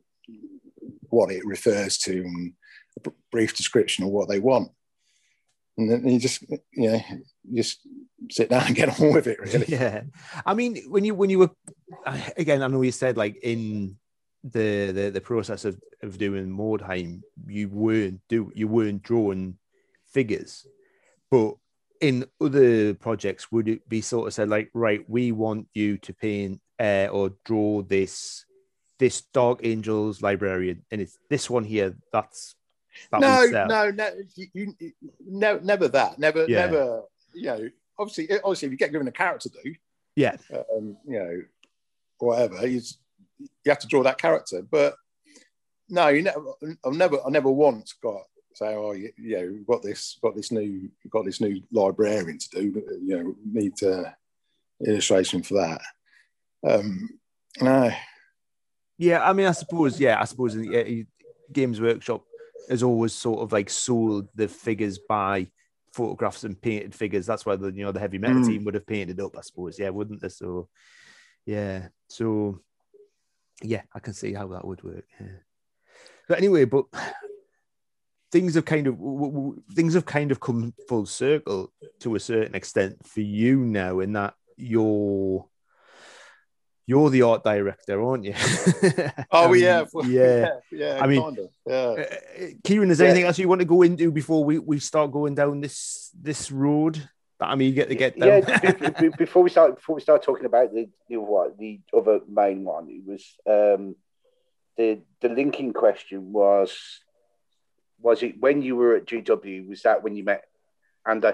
what it refers to and a brief description of what they want, and then you just you know you just sit down and get on with it. Really, yeah. I mean, when you when you were again, I know you said like in the the, the process of, of doing Mordheim, you weren't do you weren't drawing figures, but in other projects, would it be sort of said like, right, we want you to paint uh, or draw this this Dark Angels librarian, and it's this one here. That's that no, no, no, you, you, no, never that, never, yeah. never. You know, obviously, obviously, if you get given a character to do, yeah, um, you know, whatever, you you have to draw that character. But no, you never, I've never, I never once got say, oh, you, you know, we've got this, got this new, got this new librarian to do. You know, need uh, illustration for that. Um, no. Yeah, I mean, I suppose, yeah, I suppose yeah, Games Workshop has always sort of like sold the figures by photographs and painted figures. That's why the you know the heavy metal mm. team would have painted up, I suppose, yeah, wouldn't they? So, yeah, so yeah, I can see how that would work. Yeah. But anyway, but things have kind of things have kind of come full circle to a certain extent for you now, in that you're. You're the art director, aren't you? Oh, um, yeah. yeah. Yeah. Yeah. I mean, kind of. Yeah. Uh, Kieran, is there yeah. anything else you want to go into before we, we start going down this this road that I'm eager to get down? Yeah. before we start, before we start talking about the the other, the other main one, it was um, the the linking question was was it when you were at G W? Was that when you met Andy?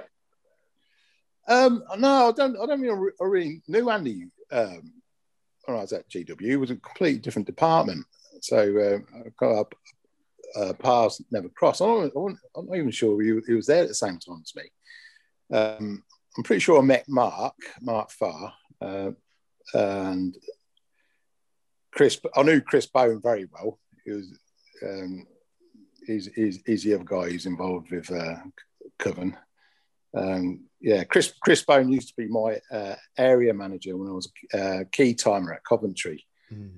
Um, no, I don't. I don't mean I really knew Andy. Um, when I was at G W, it was a completely different department. So uh, I got up, uh, paths never crossed. I'm not, I'm not even sure he, he was there at the same time as me. Um, I'm pretty sure I met Mark, Mark Farr, uh, and Chris. I knew Chris Bowen very well. He was, um, he's, he's, he's the other guy who's involved with uh, Coven. Um, yeah, Chris Chris Bone used to be my uh, area manager when I was a uh, key timer at Coventry. Mm.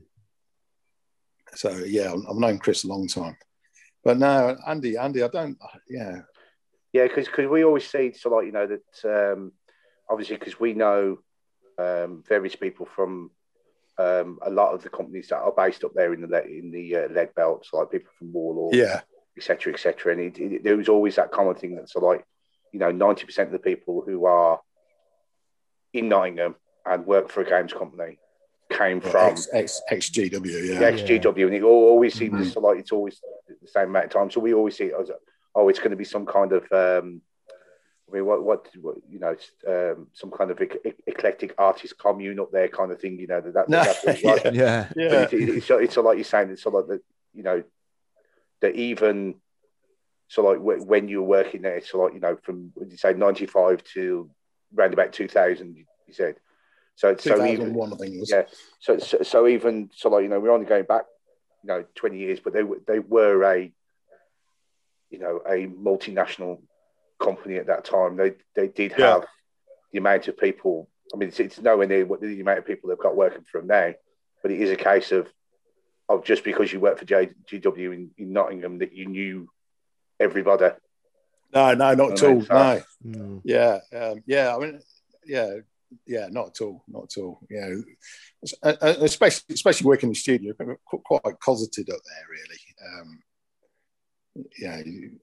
So yeah, I've known Chris a long time. But no, Andy, Andy, I don't. Yeah, yeah, because because we always see so like you know that um, obviously because we know um, various people from um, a lot of the companies that are based up there in the in the uh, lead belts, like people from Warlord, yeah, et cetera, et cetera. And it, it, there was always that common thing that's so like. You know, ninety percent of the people who are in Nottingham and work for a games company came well, from X, X, X G W, yeah. X G W, yeah. And it always seems mm-hmm. so like it's always the same amount of time. So we always see it as, oh, it's going to be some kind of, um, I mean, what, what, what you know, um, some kind of e- eclectic artist commune up there kind of thing, you know, that, that no. that's what it's like. yeah. yeah. It, it, it's, it's so like you're saying, it's so like that, you know, that even, so like when you were working there, so like, you know, from, what did you say, ninety-five to around about two thousand, you said. So, so even, I think it was. yeah. So, so, so even, so like, you know, we're only going back, you know, twenty years, but they they were a, you know, a multinational company at that time. They they did have yeah. the amount of people. I mean, it's, it's nowhere near what the amount of people they've got working for them now, but it is a case of, of just because you work for J, G W in, in Nottingham that you knew everybody. No, no, not at all. So, no. Mm. Yeah, um, yeah. I mean, yeah, yeah, not at all, not at all. You know, especially especially working in the studio, quite closeted up there, really. Um, yeah,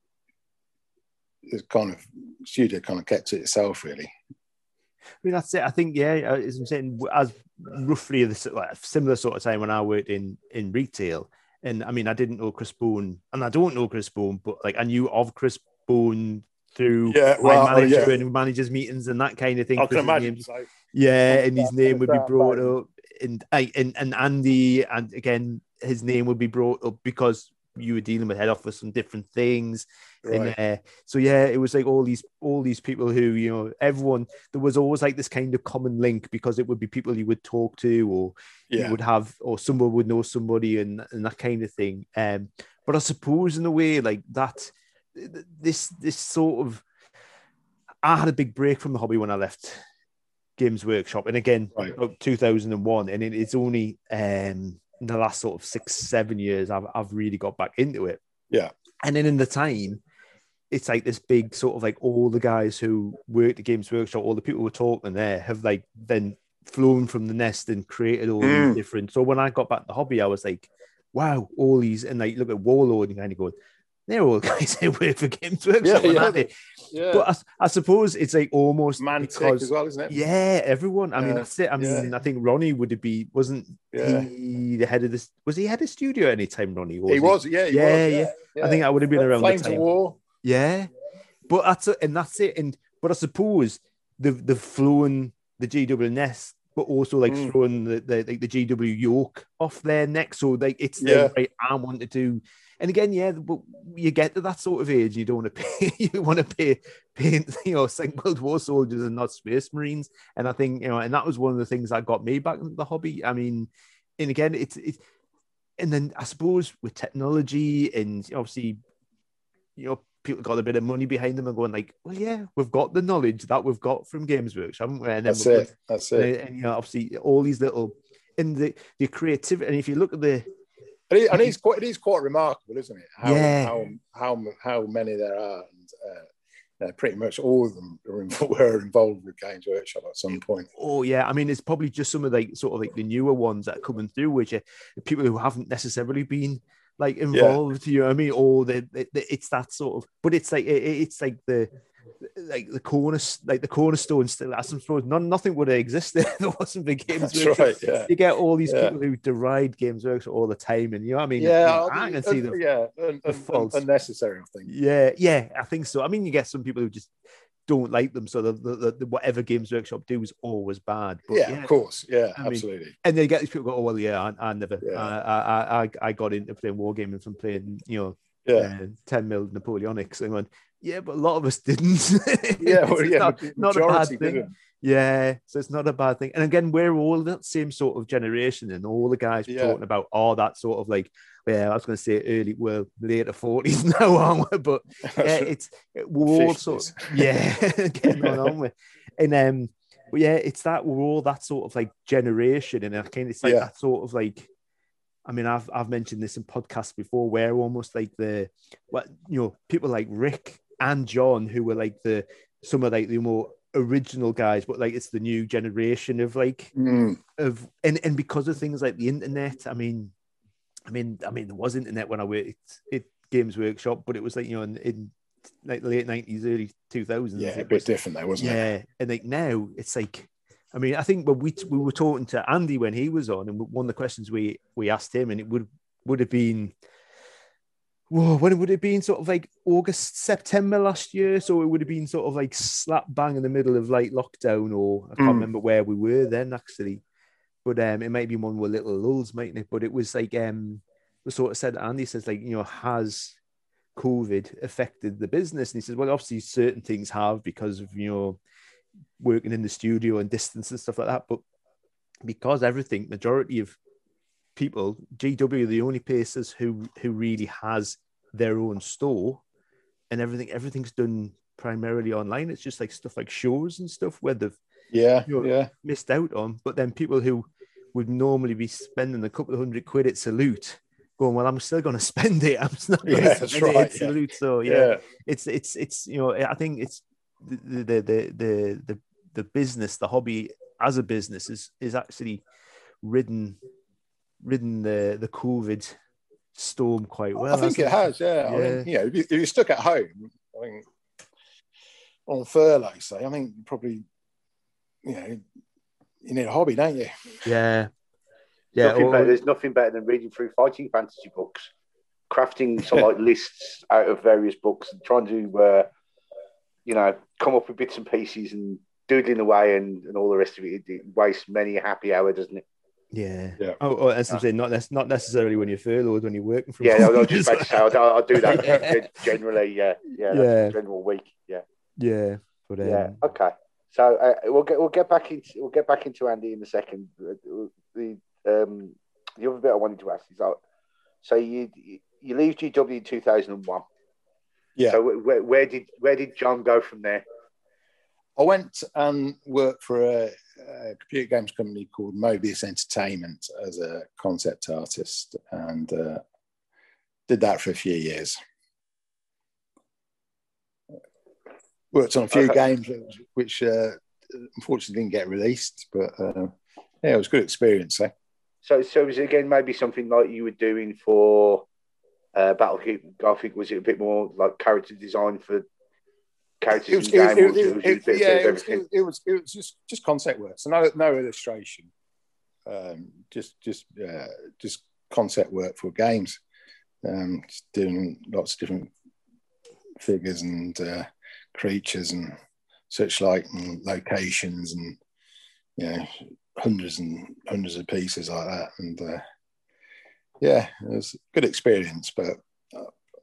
it's kind of studio kind of kept to itself, really. I mean, that's it. I think, yeah, as I'm saying, as roughly the like, similar sort of time when I worked in in retail. And I mean, I didn't know Chris Bone, and I don't know Chris Bone, but like I knew of Chris Bone through Yeah, my well, manager yeah. and managers meetings and that kind of thing. I can Chris's imagine. name- So. yeah, and his name would be Right. brought up, and I and, and Andy, and again, his name would be brought up because you were dealing with head office and different things. Right. And uh, so yeah, it was like all these all these people who, you know, everyone, there was always like this kind of common link because it would be people you would talk to, or Yeah. you would have, or someone would know somebody, and, and that kind of thing. Um, but I suppose in a way like that, this this sort of, I had a big break from the hobby when I left Games Workshop, and again, Right. about two thousand one, and it, it's only um, in the last sort of six, seven years I've I've really got back into it. Yeah. And then in the time, it's like this big sort of like all the guys who worked at Games Workshop, all the people who were talking there have like then flown from the nest and created all Mm. these different. So when I got back to the hobby, I was like, wow, all these, and like look at Warlord and kind of going, they're all guys who work for Games Workshop, Yeah, yeah. aren't they? Yeah. But I, I suppose it's like almost Mantic because as well, isn't it? yeah, everyone. I mean, Yeah, that's it. I mean, yeah. I think Ronnie would have been, wasn't Yeah. he the head of this? Was he head of studio at any time, Ronnie? He was, yeah, he Yeah, was, yeah. I think I would have been around Flames the time. of War. Yeah, but that's it, and that's it. And but I suppose they've they've flown the G W Nest, but also like Mm. throwing the, the like the G W yoke off their neck. So like it's Yeah. their right. I want to do. And again, yeah, but you get to that sort of age, you don't want to pay. You want to pay, paint, you know, Second World War soldiers and not Space Marines. And I think, you know, and that was one of the things that got me back into the hobby. I mean, and again, it's it's, and then I suppose with technology and obviously, you know, people got a bit of money behind them and going like, well, yeah, we've got the knowledge that we've got from Games Workshop, haven't we? And then That's we've it. got- That's and, it. and, you know, obviously all these little and the the creativity. And if you look at the And, it, and it's quite, it is quite remarkable, isn't it? How, Yeah. how, how, how many there are. And uh, uh, pretty much all of them are involved, were involved with Games Workshop at some point. Oh yeah, I mean it's probably just some of like sort of like the newer ones that are coming through, which are people who haven't necessarily been like involved. You know what I mean? Or they, they, they- it's that sort of, but it's like it, it's like the like the corner like the cornerstone still. I suppose none nothing would have existed if there wasn't for Games That's Workshop. right, yeah. You get all these Yeah. people who deride Games Workshop all the time, and you know what I mean? Yeah, You know, I can see uh, the yeah, and, the and, faults. and unnecessary, I think. yeah, yeah, I think so. I mean, you get some people who just don't like them, so the, the, the, the whatever Games Workshop do is always bad. But Yeah, of course. Yeah, I mean, absolutely. and they get these people go, oh well, yeah, I, I never, Yeah. I, I, I, I got into playing wargaming from playing, you know, Yeah. uh, ten mil Napoleonics, and went, yeah, but a lot of us didn't. Yeah, well, It's yeah, not, the not a bad majority thing. didn't. Yeah, so it's not a bad thing. And again, we're all that same sort of generation, and all the guys Yeah. talking about all that sort of like, yeah, I was going to say early, well, later forties now, aren't we? But yeah, it's we're all sort of, yeah, getting on, on with, and um, but yeah, it's that we're all that sort of like generation, and I kind of it's like Yeah. that sort of like. I mean, I've I've mentioned this in podcasts before. We're almost like the what you know, people like Rick and John, who were like the some of like the more original guys, but like it's the new generation of like Mm. of and and because of things like the internet. I mean, I mean, I mean, there was internet when I worked at Games Workshop, but it was like you know in, in like the late nineties, early two thousands. Yeah, a it bit was, different though, wasn't it? yeah, and like now it's like. I mean, I think when we we were talking to Andy when he was on, and one of the questions we we asked him, and it would would have been, whoa, when it would have been sort of like August, September last year, so it would have been sort of like slap bang in the middle of like lockdown, or I can't Mm. remember where we were then actually, but um, it might be one with little lulls, mightn't it? But it was like um, we sort of said, Andy says like, you know, has COVID affected the business? And he says, well, obviously certain things have because of you know. working in the studio and distance and stuff like that, but because everything, majority of people, G W are the only places who who really has their own store, and everything everything's done primarily online. It's just like stuff like shows and stuff where they've Yeah, you know, yeah. missed out on. But then people who would normally be spending a couple of hundred quid at Salute, going, well, I'm still going to spend it. I'm still going Yeah, to that's spend it right, at yeah. Salute. So yeah, Yeah. it's it's it's you know, I think it's the the the the the, the business, the hobby as a business is is actually ridden ridden the the COVID storm quite well. I think it hasn't has, yeah. I Yeah. mean, you know, if, you, if you're stuck at home, I think on furlough, say, I think probably, you know, you need a hobby, don't you? Yeah, Yeah, nothing or- better, there's nothing better than reading through fighting fantasy books, crafting some like lists out of various books, and trying to, uh, you know, come up with bits and pieces and doodling away and, and all the rest of it. It wastes many a happy hour, doesn't it? Yeah. Yeah. Oh, oh that's what I'm saying. Not that's not necessarily when you're furloughed, when you're working from. Yeah, I home was just about to say, I'll, I'll do that Yeah. generally. Yeah, yeah, that's Yeah. a general week. Yeah, Yeah. But um, yeah. Okay, so uh, we'll get we'll get back into we'll get back into Andy in a second. The um the other bit I wanted to ask is, uh, so you you leave G W in two thousand one. Yeah. So where, where did where did John go from there? I went and worked for a, a computer games company called Mobius Entertainment as a concept artist, and uh, did that for a few years. Worked on a few Okay. games which uh, unfortunately didn't get released, but uh, yeah, it was a good experience. Eh? So so was it again maybe something like you were doing for uh, Battlefield? I think was it a bit more like character design for characters It was, in it, game, or it, was it, it, was it a it, bit, yeah, bit of it was, everything? it, it was it was just just concept work, so no no illustration, um, just just uh, just concept work for games, um, just doing lots of different figures and uh, creatures and such like, and locations, and you know, hundreds and hundreds of pieces like that, and uh, yeah, it was a good experience, but. Uh,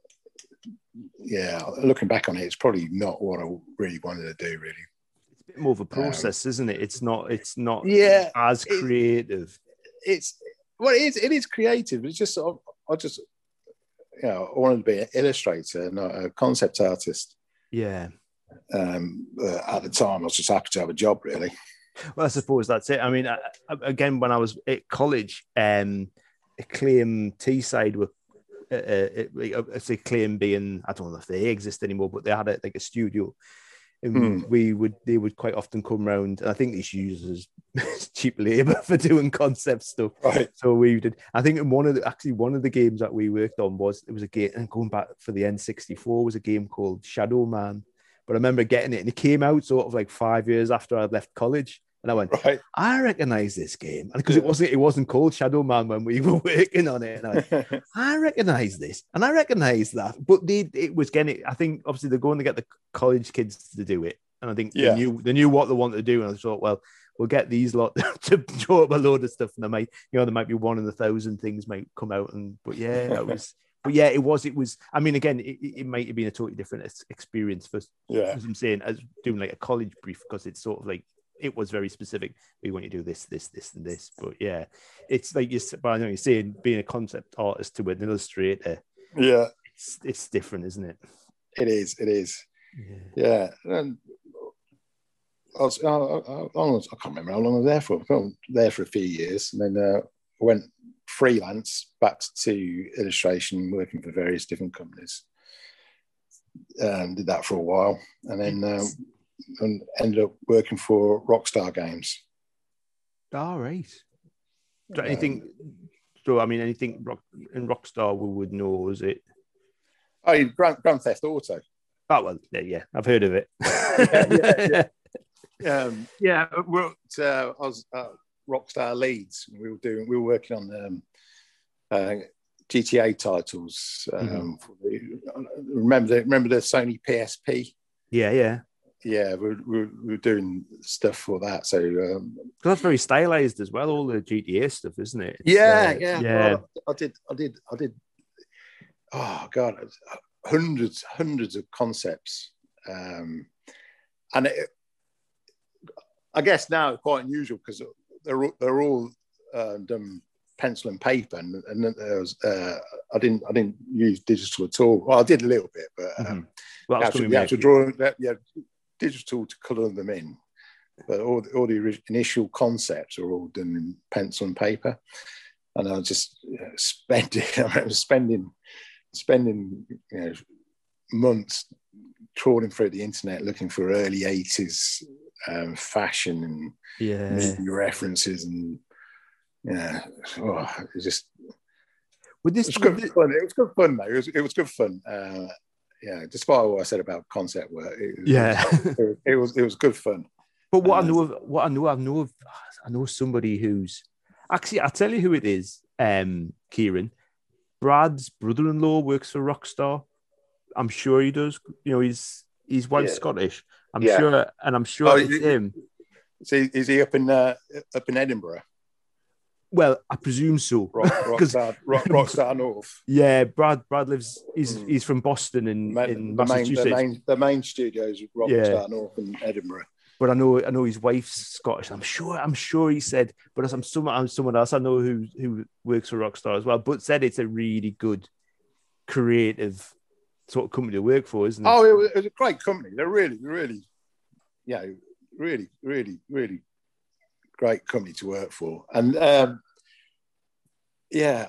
yeah, looking back on it, it's probably not what I really wanted to do. Really, it's a bit more of a process, um, isn't it? It's not. It's not. Yeah, as creative. It, it's well, it is. It is creative. It's just I, I just you know I wanted to be an illustrator, not a concept artist. Yeah. Um, uh, at the time, I was just happy to have a job. Really. Well, I suppose that's it. I mean, I, again, when I was at college, um, Acclaim Teesside were. Uh, it, it's a Claim being, I don't know if they exist anymore, but they had a, like a studio, and mm. we would they would quite often come round. And I think they used as cheap labor for doing concept stuff. Right. So we did. I think one of the actually one of the games that we worked on was it was a game, and going back for the N sixty-four was a game called Shadow Man. But I remember getting it, and it came out sort of like five years after I'd left college. And I went, right. I recognize this game, because it wasn't it wasn't called Shadow Man when we were working on it. And I, went, I recognize this, and I recognize that. But they, it was getting. I think obviously they're going to get the college kids to do it, and I think yeah. they knew they knew what they wanted to do. And I thought, well, we'll get these lot to draw up a load of stuff, and there might, you know, there might be one in a thousand things might come out. And but yeah, that was. But yeah, it was. It was. I mean, again, it, it might have been a totally different experience for. Yeah. As I'm saying, as doing like a college brief, because it's sort of like. It was very specific. We want you to do this, this, this, and this. But yeah, it's like you. But I know you're saying being a concept artist to an illustrator. Yeah, it's it's different, isn't it? It is. It is. Yeah. yeah. And I was. I, I, I, was, I can't remember how long I was there for. I was there for a few years, and then uh, I went freelance back to illustration, working for various different companies. Um, did that for a while, and then. Um, and ended up working for Rockstar Games. All right. So anything? Um, so I mean, anything rock, in Rockstar we would know, is it? Oh, Grand, Grand Theft Auto. Oh well, yeah, yeah, I've heard of it. yeah, yeah, yeah. Um, yeah, worked. Uh, I was uh, Rockstar Leeds. We were doing. We were working on um, uh, G T A titles. Um, mm-hmm. for the, remember the remember the Sony P S P? Yeah, yeah. Yeah, we're, we're, we're doing stuff for that. So um, that's very stylized as well. All the G T A stuff, isn't it? It's, yeah, uh, yeah, yeah. Well, I did, I did, I did. Oh God, hundreds, hundreds of concepts, um, and it, I guess now quite unusual because they're they're all uh, done pencil and paper, and, and there was uh, I didn't I didn't use digital at all. Well, I did a little bit, but um, mm-hmm. well, the actual, the actual drawing, yeah. digital to colour them in, but all the, all the initial concepts are all done in pencil and paper. And I was just you know, spending, I remember spending, spending you know, months trawling through the internet looking for early eighties um, fashion and yeah. movie references, and yeah, oh, it was just. With this, it was good this... fun. It was good fun, though. It was, it was good fun. Uh, Yeah, despite what I said about concept work, it, yeah, it was, it was it was good fun. But what uh, I know of, what I know, I know of, I know somebody who's Actually, I'll tell you who it is, um, Kieran. Brad's brother-in-law works for Rockstar. I'm sure he does. You know, he's his wife's Yeah. Scottish. I'm Yeah. sure, and I'm sure Oh, it's is- him. So is he up in uh, up in Edinburgh? Well, I presume so. Rock, 'Cause- Rockstar, Rock, Rockstar North. Yeah, Brad. Brad lives. He's Mm. he's from Boston in, Ma- in the main, Massachusetts. the main, the main studios of Rockstar Yeah. North in Edinburgh. But I know I know his wife's Scottish. I'm sure I'm sure he said, but I'm someone I'm someone else I know who who works for Rockstar as well. But said it's a really good, creative sort of company to work for, isn't it? Oh, it was, it was a great company. They're really, really, you know, really, really, really great company to work for. And um, yeah,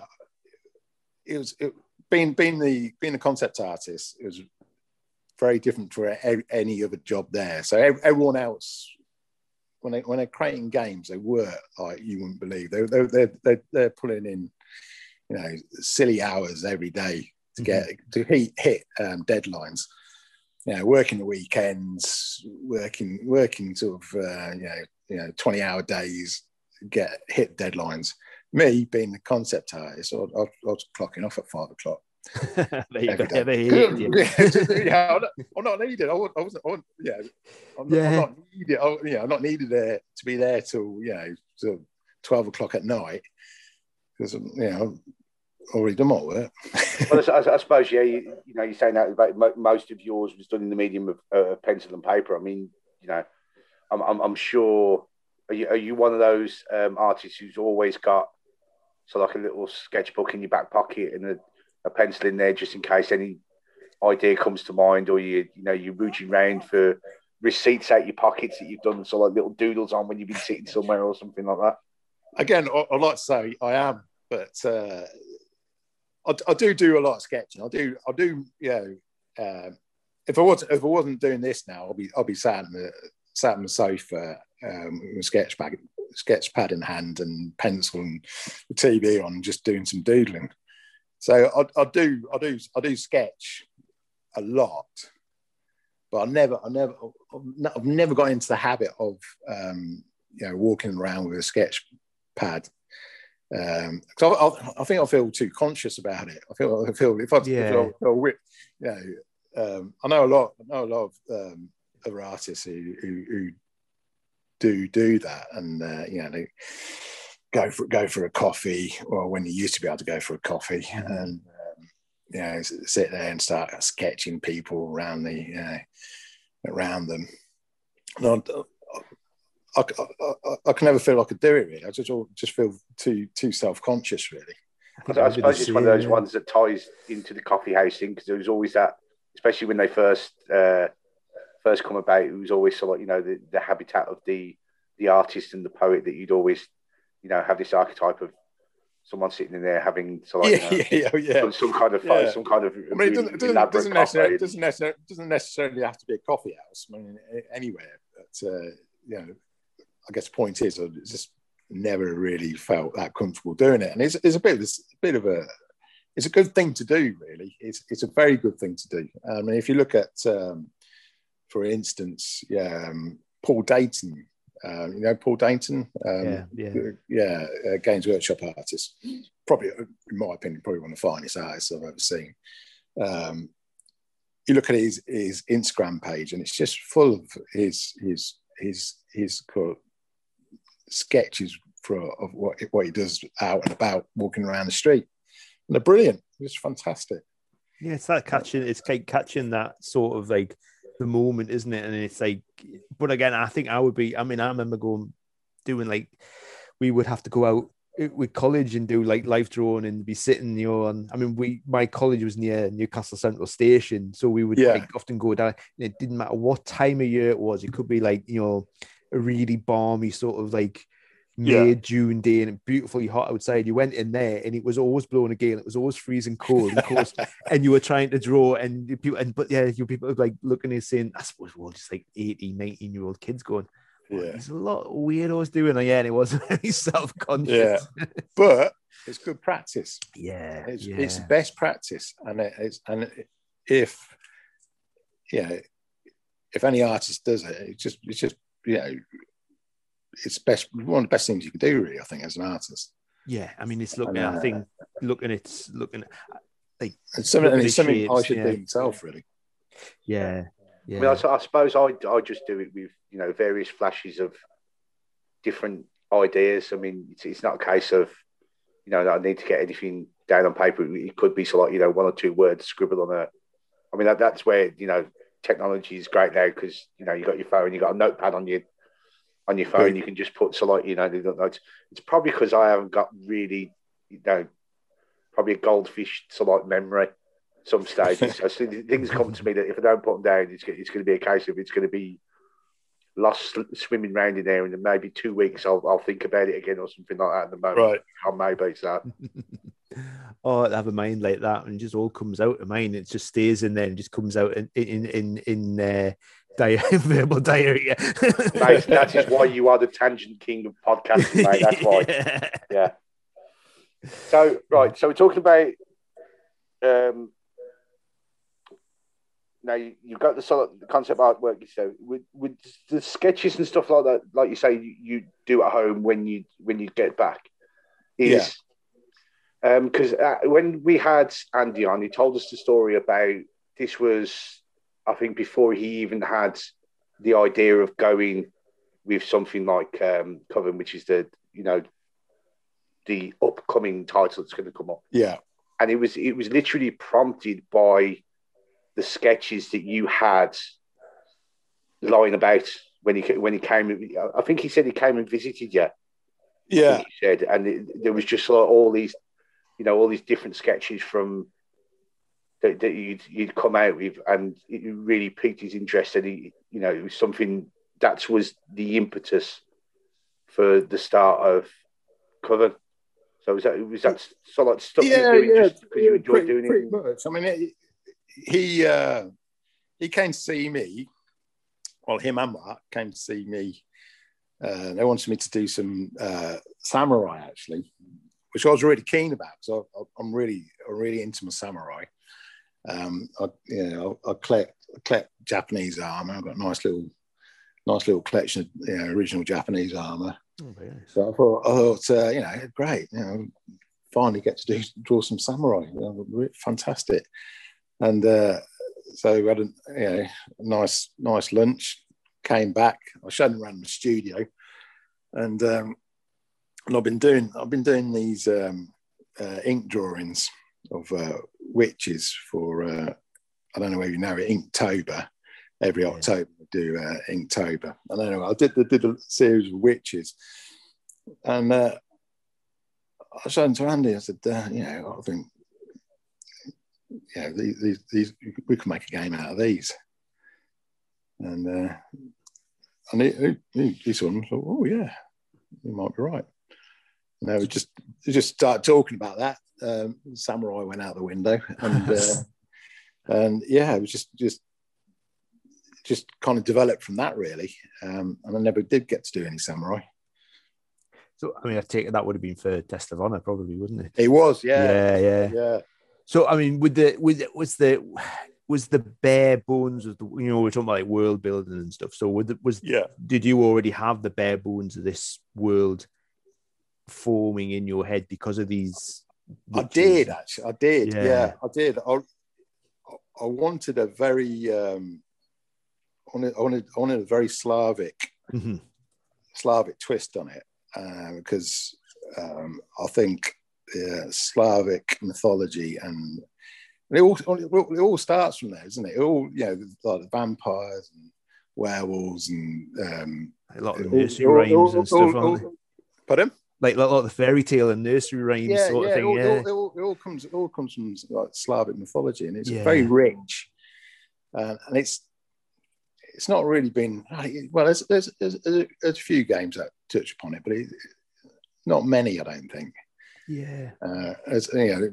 it was it, being being the being a concept artist. It was very different for a, any other job there. So everyone else, when they when they're creating games, they work like you wouldn't believe. They they they they're, they're pulling in, you know, silly hours every day to get mm-hmm. to hit hit um, deadlines. You know, working the weekends, working working sort of uh, you know you know twenty hour days, get hit deadlines. Me being the concept artist, I was, I was clocking off at five o'clock. there you go. Yeah, they hated you. yeah, I'm not, I'm not needed. I wasn't. I wasn't I wasn't yeah, I'm, yeah. I'm not needed. I, yeah, I'm not needed there to be there till you know till twelve o'clock at night because you know I've already done my work. Well, I, I suppose yeah. You, you know, you're saying that about most of yours was done in the medium of uh, pencil and paper. I mean, you know, I'm I'm, I'm sure. Are you, are you one of those um, artists who's always got so like a little sketchbook in your back pocket and a a pencil in there just in case any idea comes to mind, or you you know you're rooting around for receipts out your pockets that you've done so like little doodles on when you've been sitting somewhere or something like that? Again, I, I'd like to say I am, but uh, I, I do do a lot of sketching. I do I do you know uh, if I wasn't if I wasn't doing this now, I'll be I'll be sat in the sat on the sofa um, with a sketch pad sketch pad in hand and pencil and the T V on, just doing some doodling. So I, I do, I do, I do sketch a lot, but I never, I never, I've never got into the habit of, um, you know, walking around with a sketch pad. Um, because I, I, I think I feel too conscious about it. I feel, I feel if I, yeah. if I, you know, um, I know a lot, I know a lot of um, other artists who, who, who do do that, and uh, you know, they go for go for a coffee, or when you used to be able to go for a coffee, mm-hmm. and um, you know, sit there and start sketching people around the you know, around them. And I, I, I, I can never feel I could do it. Really, I just just feel too too self conscious. Really, I, I suppose it's one of those yeah. ones that ties into the coffee house thing, because there was always that, especially when they first uh, first come about. It was always sort of, you know, the, the habitat of the the artist and the poet, that you'd always, you know, have this archetype of someone sitting in there having so like, yeah, you know, yeah, yeah, some, some kind of yeah. some kind of. I mean, it doesn't, doesn't, doesn't, necessarily, doesn't necessarily doesn't necessarily have to be a coffee house. I mean, anywhere. But uh, you know, I guess the point is, I just never really felt that comfortable doing it, and it's, it's a bit of a, a bit of a. It's a good thing to do, really. It's it's a very good thing to do. I mean, if you look at, um, for instance, yeah, um, Paul Dayton. Um, you know Paul Dayton, um, yeah, yeah, yeah uh, Games Workshop artist. Probably, in my opinion, probably one of the finest artists I've ever seen. Um, you look at his his Instagram page, and it's just full of his his his his sketches for of what what he does out and about, walking around the street, and they're brilliant. It's fantastic. Yeah, it's that catching. It's like catching that sort of like the moment, isn't it? And it's like, but again, I think I would be, I mean, I remember going, doing like, we would have to go out with college and do like live drawing and be sitting, you know, on, I mean, we, my college was near Newcastle Central Station. So we would yeah. like often go down, and it didn't matter what time of year it was. It could be like, you know, a really balmy sort of like May, yeah. June day, and beautifully hot outside. You went in there and it was always blowing a gale. It was always freezing cold, of course. And you were trying to draw, and people, and but yeah, you people like looking and saying, I suppose we're all just like eighteen, nineteen year old kids going, well, yeah, there's a lot of weirdos doing it. Yeah, and it was very self-conscious. Yeah, but it's good practice. Yeah, it's, yeah. it's best practice, and it's and if yeah, if any artist does it, it's just it's just you know. it's best one of the best things you can do, really. I think as an artist. Yeah, I mean, it's looking. And, at, uh, I think looking at looking at like it's something, and looking it's at something I shapes, should yeah. do myself, really. Yeah, yeah. I mean, I, I suppose I I just do it with, you know, various flashes of different ideas. I mean, it's, it's not a case of, you know, that I need to get anything down on paper. It could be so like, you know, one or two words scribbled on a. I mean, that, that's where, you know, technology is great now, because, you know, you got your phone, you got a notepad on your on your phone. Right. You can just put so like, you know, it's, it's probably because I haven't got really, you know, probably a goldfish so like memory. Some stages, so things come to me that if I don't put them down, it's it's going to be a case of it's going to be lost swimming around in there, and in maybe two weeks I'll I'll think about it again or something like that. At the moment, Right? Or maybe it's that. Oh, I have a mind like that, and it just all comes out of mine. It just stays in there and just comes out in in in in uh, di- verbal diarrhea. Mate, that is why you are the tangent king of podcasting, mate. That's why. Yeah. Yeah. So right, so we're talking about. Um, Now you, you've got the sort of the concept artwork you said with with the sketches and stuff like that, like you say you, you do at home when you when you get back. Is um because uh, when we had Andy on, he told us the story about this was, I think, before he even had the idea of going with something like um Coven, which is the, you know, the upcoming title that's going to come up. Yeah, And it was it was literally prompted by the sketches that you had lying about when he when he came. I think he said he came and visited you. yeah, He said, and it, there was just like all these, you know, all these different sketches from that, that you'd you'd come out with, and it really piqued his interest. And he, you know, it was something that was the impetus for the start of Coven. So was that was that sort of like stuff yeah, you were doing yeah, just because you yeah, enjoyed pretty, doing pretty it? much. I mean, it, he uh, he came to see me. Well, him and Mark came to see me. Uh, they wanted me to do some uh, samurai, actually, which I was really keen about, because I'm really, I'm really into my samurai. Um, I, you know, I, I collect, I collect Japanese armor. I've got a nice little, nice little collection of, you know, original Japanese armor. Oh, very nice. So I thought, I thought, uh, you know, great, you know, finally get to do draw some samurai. You know, fantastic. And uh, so we had a, you know, nice, nice lunch. Came back. I showed them around the studio, and um, and I've been doing, I've been doing these um, uh, ink drawings of uh, witches for. Uh, I don't know whether you know it, Inktober. Every Yeah. October we do uh, Inktober. I don't know. I did, I did a series of witches, and uh, I showed them to Andy. I said, uh, you know, I think. Yeah, these, these, these, we can make a game out of these. And uh, and he, he, he saw them and thought, oh, yeah, you might be right. And they would just, they just started talking about that. Um, Samurai went out the window. And, uh, and yeah, it was just, just, just kind of developed from that, really. Um, and I never did get to do any Samurai. So, I mean, I take it that would have been for Test of Honor, probably, wouldn't it? It was, yeah. Yeah, yeah. Yeah. So, I mean, with the with was the was the bare bones of the, you know, we're talking about like world building and stuff. So, with the, was Yeah. did you already have the bare bones of this world forming in your head because of these? I witches? did actually. I did. Yeah. Yeah, I did. I, I wanted a very, um, I wanted, I wanted, I wanted a very Slavic, Mm-hmm. Slavic twist on it, uh, because um, I think uh, Slavic mythology and it all, it all starts from there, isn't it? It all, you know, like the vampires and werewolves and um, A lot of all- nursery all- rhymes all- and stuff, all- aren't they? all- Pardon? Like, like, like the fairy tale and nursery rhymes Yeah, sort yeah, of thing. it all, Yeah, it all, it all, it all comes, it all comes from like Slavic mythology, and it's Yeah. very rich, uh, and it's it's not really been well. There's there's, there's, there's a few games that touch upon it, but it, not many, I don't think. yeah, Uh, as you know,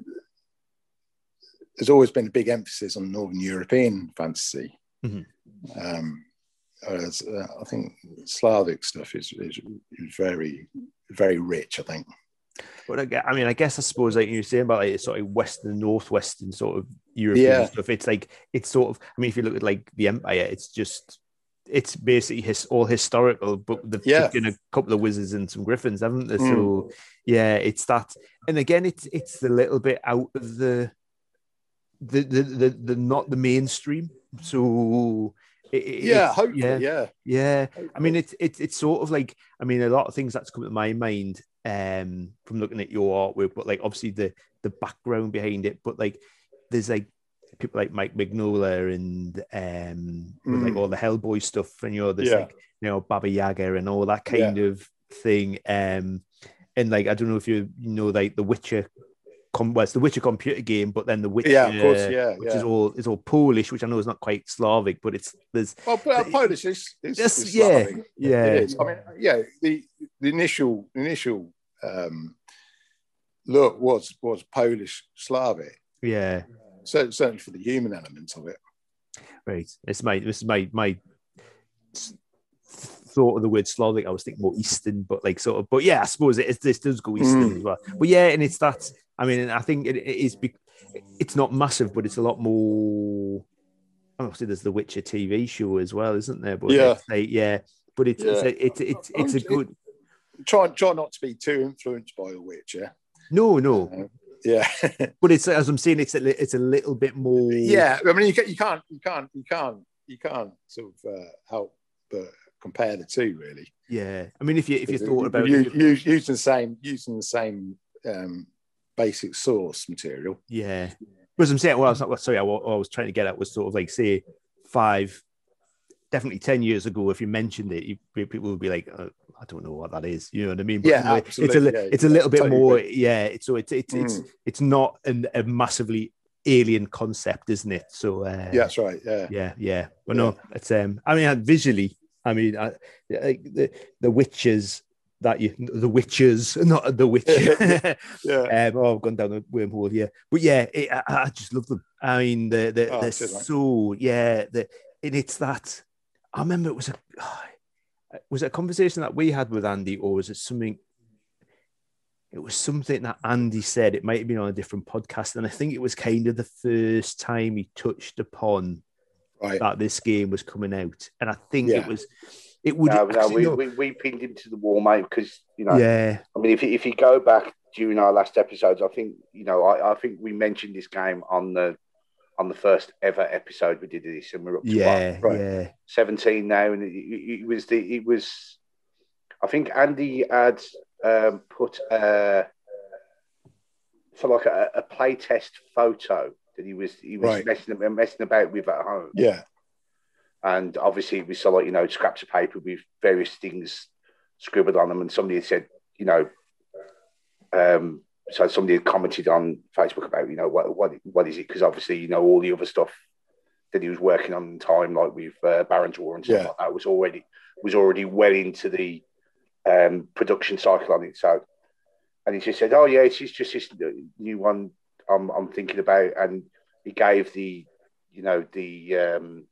there's always been a big emphasis on Northern European fantasy. Mhm. Um, whereas, uh, I think Slavic stuff is, is is very very rich, I think. But I, gue- I mean, I guess I suppose like you were saying about like sort of western, northwestern sort of European Yeah. stuff. It's like it's sort of. I mean, if you look at like the Empire, it's just it's basically his, all historical, but they've Yeah. took in a couple of wizards and some griffins, haven't they? Mm. So yeah, it's that. And again, it's it's a little bit out of the the the the, the not the mainstream. So it, Yeah, it's, hopefully, yeah, yeah. yeah. Hopefully. I mean, it's it's it's sort of like, I mean, a lot of things that's come to my mind um from looking at your artwork, but like obviously the the background behind it, but like there's like people like Mike Mignola and um with like Mm. all the Hellboy stuff, and you know, there's Yeah. like, you know, Baba Yaga and all that kind of thing. Um and like, I don't know if you you know, like the Witcher com- well, it's the Witcher computer game, but then the Witcher, Yeah, of course, yeah, which yeah. is all is all Polish, which I know is not quite Slavic, but it's there's Well, but, uh, Polish is, is, Yes, is yeah, Slavic. yeah. It is. I mean, yeah, the the initial initial um, look was was Polish Slavic. yeah. So certainly for the human element of it. Right. It's my this is my my thought of the word Slavic. I was thinking more Eastern, but like sort of, but yeah, I suppose it is, this does go Eastern Mm. as well. But yeah, and it's that. I mean, I think it, it is. Be, it's not massive, but it's a lot more. Obviously, there's the Witcher T V show as well, isn't there? But Yeah. it's like, yeah, but it's Yeah. it's a, it's it's it's a good. Try try not to be too influenced by The Witcher. No, no, Uh, yeah, but it's, as I'm saying, it's a li- it's a little bit more. yeah. I mean, you, ca- you can't you can't you can't you can't sort of uh, help but compare the two, really. Yeah. I mean, if you if you thought about you, it, you, using the same using the same um, basic source material. yeah. But as I'm saying, well, I was not, sorry, I, wa- I was trying to get at was sort of like, say, five, definitely ten years ago, if you mentioned it, you, people would be like, uh, I don't know what that is. You know what I mean? But Yeah, you know, absolutely. It's a, li- Yeah, it's a yeah, little bit totally more, agree. yeah. It's, so it's it's it's Mm. it's not an, a massively alien concept, isn't it? So uh, Yeah, that's right. Yeah, yeah, yeah. But Yeah. no, it's um. I mean, visually, I mean, I, like the the witches that you, the witches, not the witch. yeah. Um, oh, I've gone down the wormhole here, but yeah, it, I, I just love them. I mean, the the Oh, they're cheers, mate. so yeah. The and it's that. I remember it was a was it a conversation that we had with Andy, or was it something? It was something that Andy said. It might have been on a different podcast, and I think it was kind of the first time he touched upon Right. that this game was coming out, and I think Yeah. it was. It would No, no, actually, we, no, we, we pinned him to the wall, mate, because, you know, yeah, I mean, if, you- if you go back during our last episodes, I think, you know, I, I think we mentioned this game on the on the first ever episode we did this, and we're up to yeah, what, Right. yeah, seventeen now, and it, it, it was the it was, I think Andy had um, put uh, for like a, a play test photo that he was he was Right. messing messing about with at home. Yeah. And obviously, it was so like, you know, scraps of paper with various things scribbled on them. And somebody had said, you know, um, so somebody had commented on Facebook about, you know, what what what is it? Because obviously, you know, all the other stuff that he was working on in time, like with uh, Baron's War and stuff Yeah. like that, was already was already well into the um, production cycle on it. So, and he just said, "Oh yeah, it's just just this new one I'm I'm thinking about," and he gave the, you know, the um,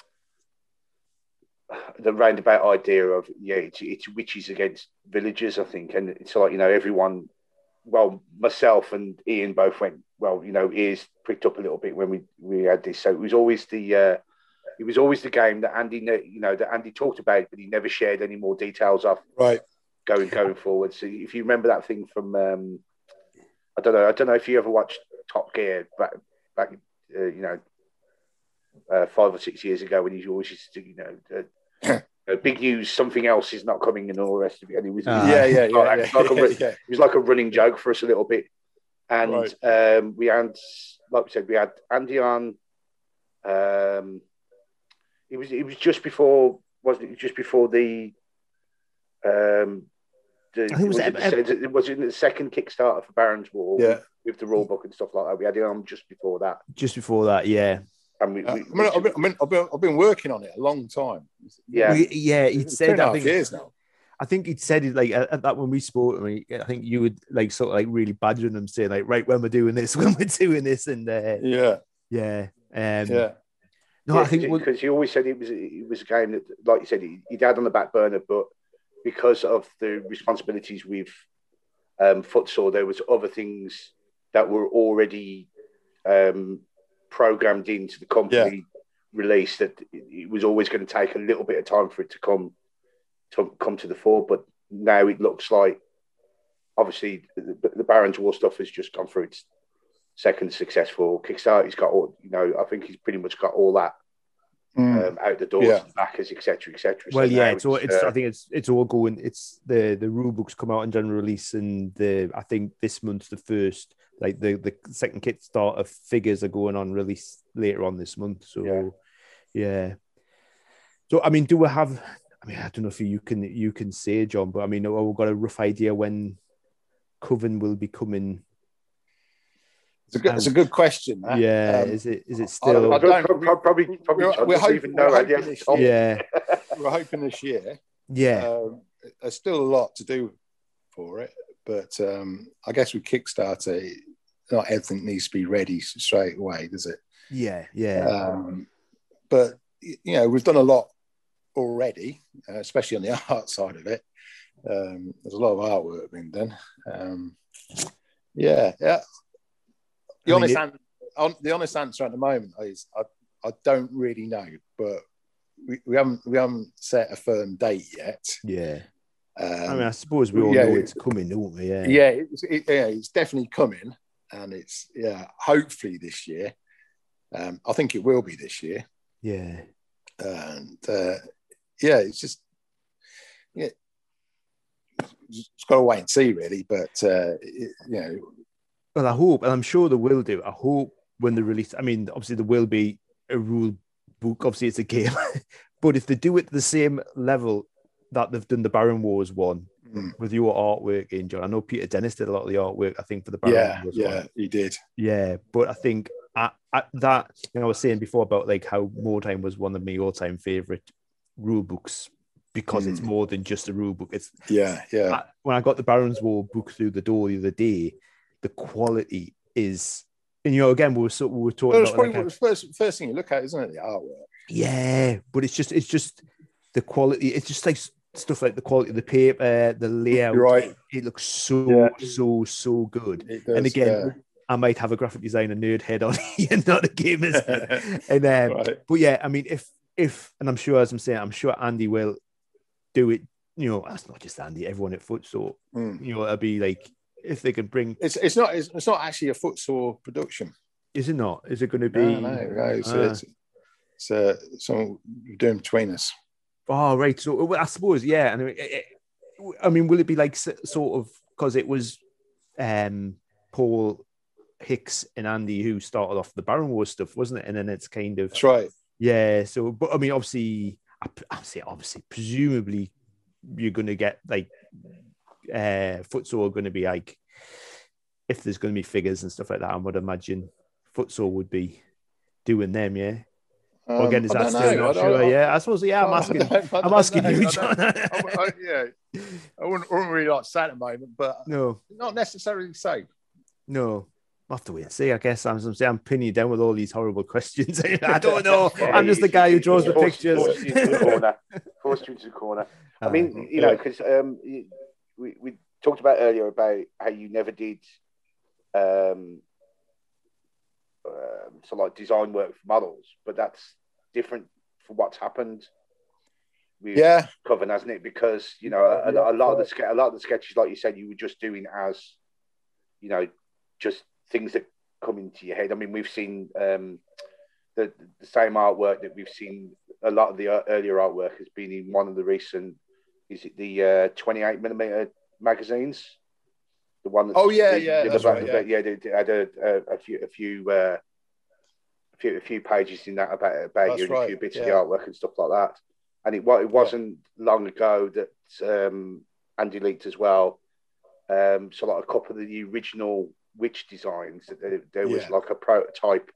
the roundabout idea of, yeah, it's, it's witches against villagers, I think. And it's like, you know, everyone, well, myself and Ian both went, well, you know, ears pricked up a little bit when we, we had this. So it was always the, uh, it was always the game that Andy, you know, that Andy talked about, but he never shared any more details of Right. going, going forward. So if you remember that thing from, um, I don't know, I don't know if you ever watched Top Gear back, back, uh, you know, Uh, five or six years ago, when he always used to, you know, uh, uh, big news, something else is not coming, and all the rest of it. And it was, Ah. Yeah, yeah, yeah, like, yeah. it's like a, yeah. it was like a running joke for us a little bit. And Right. um, we had, like we said, we had Andy on. Um, it was it was just before, wasn't it? Just before the. Um, the I think it was was, it, Em- the, was it the second Kickstarter for Baron's War? Yeah. With, with the rule book and stuff like that. We had it on just before that, just before that, yeah, and we, Uh, we, I mean, I've, been, I mean, I've, been, I've been working on it a long time. Yeah. We- yeah. He'd It's two said, and a I half think, years now. I think he'd said it like at, at that when we spoke. I mean, I think you would like sort of like really badgering him, saying like, right, when we're doing this, when we're doing this, and uh, Yeah. yeah, um, Yeah. no, Yeah, I think because he always said it was it was a game that, like you said, he, he'd had on the back burner, but because of the responsibilities with um, Futsal, there was other things that were already um, programmed into the company release that it was always going to take a little bit of time for it to come to come to the fore. But now it looks like, obviously, the, the Baron's War stuff has just gone through its second successful Kickstarter. He's got all, you know, I think he's pretty much got all that mm. um, out the doors, yeah. and backers, et cetera, et cetera. Well, so yeah, it's all. It's. Uh, I think it's. It's all going. It's the the rule books come out in general release, and the. I think this month's the first. Like the the second Kickstarter figures are going on release later on this month. So, yeah. yeah. So I mean, do we have? I mean, I don't know if you can you can say, John, but I mean, we've got a rough idea when Coven will be coming. It's a good, it's a good question. Huh? Yeah, um, is it is it still? I, I don't, probably probably, probably we're, we're hoping, even know we're hoping this year. Yeah, we're hoping this year. Yeah, um, there's still a lot to do for it, but um, I guess with Kickstarter, not everything needs to be ready straight away, does it? Yeah, yeah. Um, but you know, we've done a lot already, uh, especially on the art side of it. Um, there's a lot of artwork being done. Um, yeah, yeah. The I honest, mean, it, an- the honest answer at the moment is I, I don't really know, but we, we haven't we haven't set a firm date yet. Yeah, um, I mean, I suppose we all yeah, know it's coming, don't we? Yeah, yeah, it's, it, yeah, it's definitely coming, and it's yeah, hopefully this year. Um, I think it will be this year. Yeah, and uh, yeah, it's just yeah, just got to wait and see, really. But uh, it, you know. Well, I hope, and I'm sure they will do. I hope when they release, I mean, obviously there will be a rule book. Obviously, it's a game, but if they do it to the same level that they've done the Baron Wars one mm. with your artwork in, John. I know Peter Dennis did a lot of the artwork. I think for the Baron yeah, Wars yeah, one. he did. Yeah, but I think at, at that, you know, I was saying before about like how Mordheim was one of my all-time favorite rule books. Because mm. it's more than just a rule book. It's yeah, yeah. I, when I got the Baron's War book through the door the other day, the quality is, and you know, again, we were so, we were talking well, it's about probably like, the first first thing you look at, isn't it? The artwork. Yeah, but it's just it's just the quality. It's just like stuff like the quality of the paper, the layout. You're right. It, it looks so yeah. so so good. It does, and again, yeah. I might have a graphic designer nerd head on here, not a gamer's head. And um, right. but yeah, I mean, if if and I'm sure, as I'm saying, I'm sure Andy will do it. You know, that's not just Andy. Everyone at Footsore. Mm. You know, it'll be like. If they can bring, it's it's not it's, it's not actually a Footsore production. Is it not? Is it going to be? No, no, no. It's ah. it's, it's uh, something we're doing between us. Oh, right. So well, I suppose, yeah. And I mean, it, I mean, will it be like sort of because it was um, Paul Hicks and Andy who started off the Baron Wars stuff, wasn't it? And then it's kind of that's right. Yeah. So, but I mean, obviously, I, I say obviously, presumably, you're going to get like. Uh, Footsore going to be like if there's going to be figures and stuff like that, I would imagine Footsore would be doing them, yeah. Um, well, again, is that still know. not sure? I, yeah, I suppose. Yeah, I'm asking. I don't, I I'm asking know. you, John. I I, yeah, I wouldn't, wouldn't really like to say at the moment, but no, not necessarily so. No, I'll have to wait and see. I guess I'm, I'm saying I'm pinning you down with all these horrible questions. I don't know. Yeah, I'm just the guy who draws the forced, pictures. Forced you to the corner. Forced you to the corner. I mean, uh, you know, because um. We, we talked about earlier about how you never did um, um, so like design work for models, but that's different for what's happened with yeah. Coven, hasn't it? Because you know a, a lot of the a lot of the sketches, like you said, you were just doing as you know, just things that come into your head. I mean, we've seen um, the the same artwork that we've seen. A lot of the earlier artwork has been in one of the recent. Is it the uh, twenty-eight millimeter magazines? The one that's oh yeah, the, yeah, the, that's the, right, yeah. yeah. They, they had a, a, a few, a few, uh, a few, a few pages in that about about that's you and right, a few bits yeah. of the artwork and stuff like that. And it it wasn't yeah. long ago that um, Andy leaked as well. Um, so like a couple of the original witch designs, that there, there was yeah. like a prototype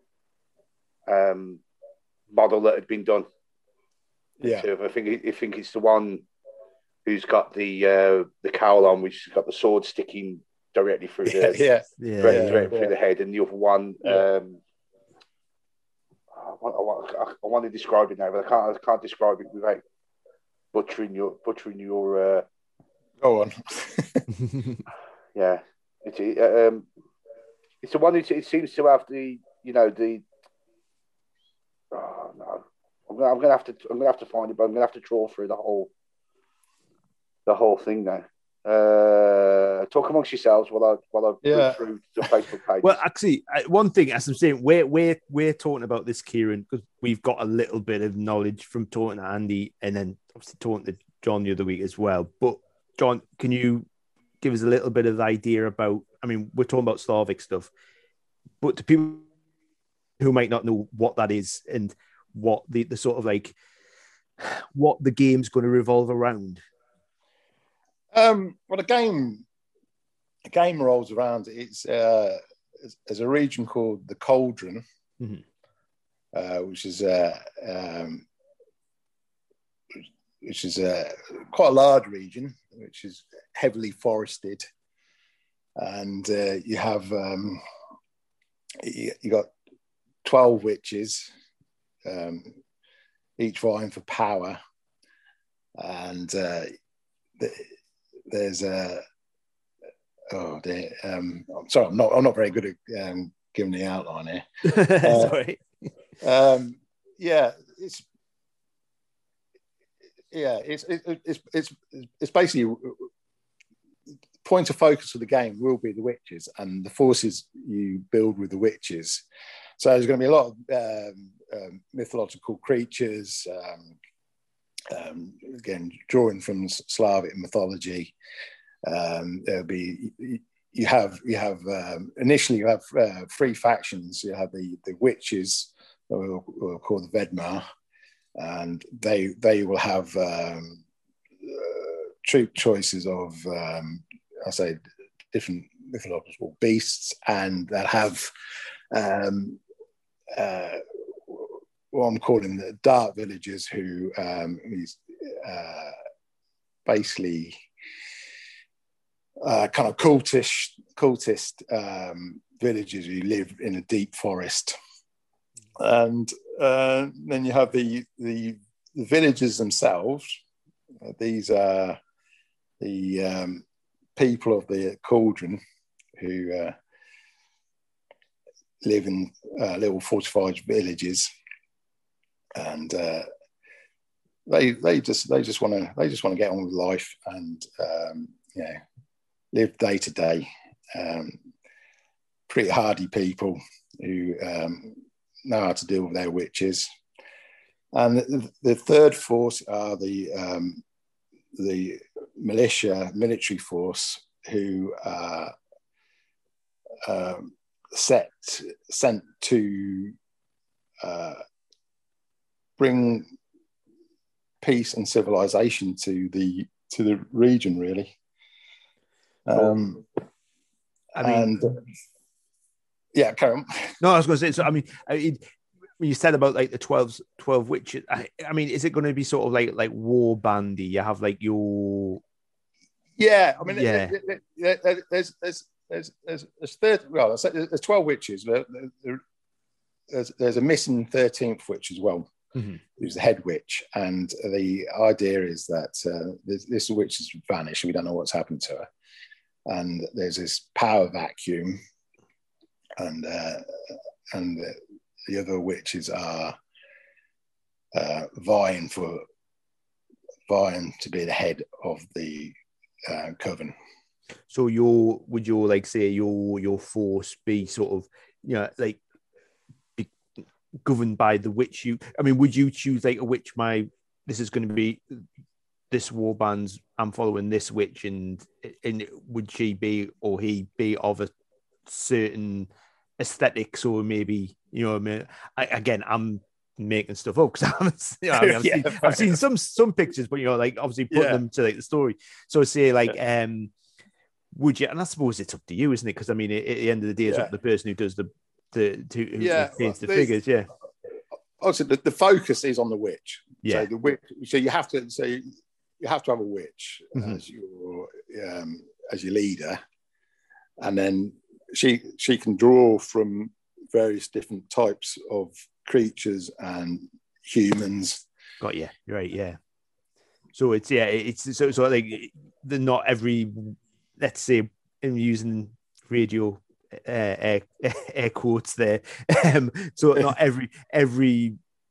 um, model that had been done. Yeah, so I think I think it's the one who's got the uh, the cowl on, which has got the sword sticking directly through the yeah, yeah, directly, yeah, directly yeah. through the head, and the other one. Yeah. Um, I, want, I, want, I want to describe it now, but I can't. I can't describe it without butchering your butchering your. Uh... Go on. yeah, it's um, it's the one who it seems to have the you know the. Oh, I'm gonna, I'm gonna have to, I'm gonna have to find it, but I'm gonna have to draw through the whole, the whole thing now. Uh, talk amongst yourselves while I, while I Yeah. read through the Facebook pages. Well, actually, one thing, as I'm saying, we're we're we're talking about this, Kieran, because we've got a little bit of knowledge from talking to Andy, and then obviously talking to John the other week as well. But John, can you give us a little bit of idea about? I mean, we're talking about Slavic stuff, but to people who might not know what that is and what the, the sort of like what the game's going to revolve around. Um, well, the game, the game rolls around. It's uh, there's a region called the Cauldron, mm-hmm. uh, which is uh, um, which is uh, quite a large region, which is heavily forested, and uh, you have um, you, you got twelve witches, um, each vying for power, and uh, the, there's a oh, the, um, I'm sorry, I'm not I'm not very good at um, giving the outline here. Uh, Sorry. Um, yeah, it's yeah, it's it, it's it's it's basically point of focus of the game will be the witches and the forces you build with the witches. So there's going to be a lot of um, um, mythological creatures. Um, Um, again, drawing from Slavic mythology, um, there'll be you have you have um, initially you have uh, three factions. You have the the witches, that we'll, we'll call the Vedmar, and they they will have um, uh, troop choices of um, I say different mythological beasts, and that have um, uh, what I'm calling the dark villagers, who um, is uh, basically uh, kind of cultish, cultist um, villagers who live in a deep forest. And uh, then you have the, the the villagers themselves. Uh, these are the um, people of the Cauldron who uh, live in uh, little fortified villages. And uh, they they just they just want to they just want to get on with life and um, you know, live day to day. Um, pretty hardy people who um, know how to deal with their witches. And the, the third force are the um, the militia military force who are um, set sent to. Uh, bring peace and civilization to the to the region, really. Um, I mean, and uh, yeah, carry on. No, I was going to say. So, I mean, I mean, when you said about like the twelve, twelve witches, I, I mean, is it going to be sort of like like war bandy? You have like your yeah. I mean, yeah. There, there, there, there's there's there's there's there's thirty. Well, there's twelve witches. There, there, there's there's a missing thirteenth witch as well. Mm-hmm. Who's the head witch, and the idea is that uh, this, this witch has vanished. We don't know what's happened to her, and there's this power vacuum, and uh, and the, the other witches are uh, vying for vying to be the head of the uh, coven. So your would your like say your your force be sort of you know like governed by the witch you I mean would you choose like a witch my this is going to be this war band's I'm following this witch and and would she be or he be of a certain aesthetics or maybe you know I mean I, again I'm making stuff up because I'm you know, I mean, I've, yeah, seen, I've seen some some pictures but you know like obviously put yeah. them to like the story so say like yeah. um would you and I suppose it's up to you isn't it because I mean at the end of the day it's yeah. up to the person who does the The, to, who yeah, paints the figures, yeah. Also, the, the focus is on the witch. Yeah. So the witch. So you have to. So you, you have to have a witch mm-hmm. as your um, as your leader, and then she she can draw from various different types of creatures and humans. Got you. Right. Yeah. So it's yeah. It's so so like the not every. Let's say I'm using radio. Uh, air, air quotes there. Um, so not every every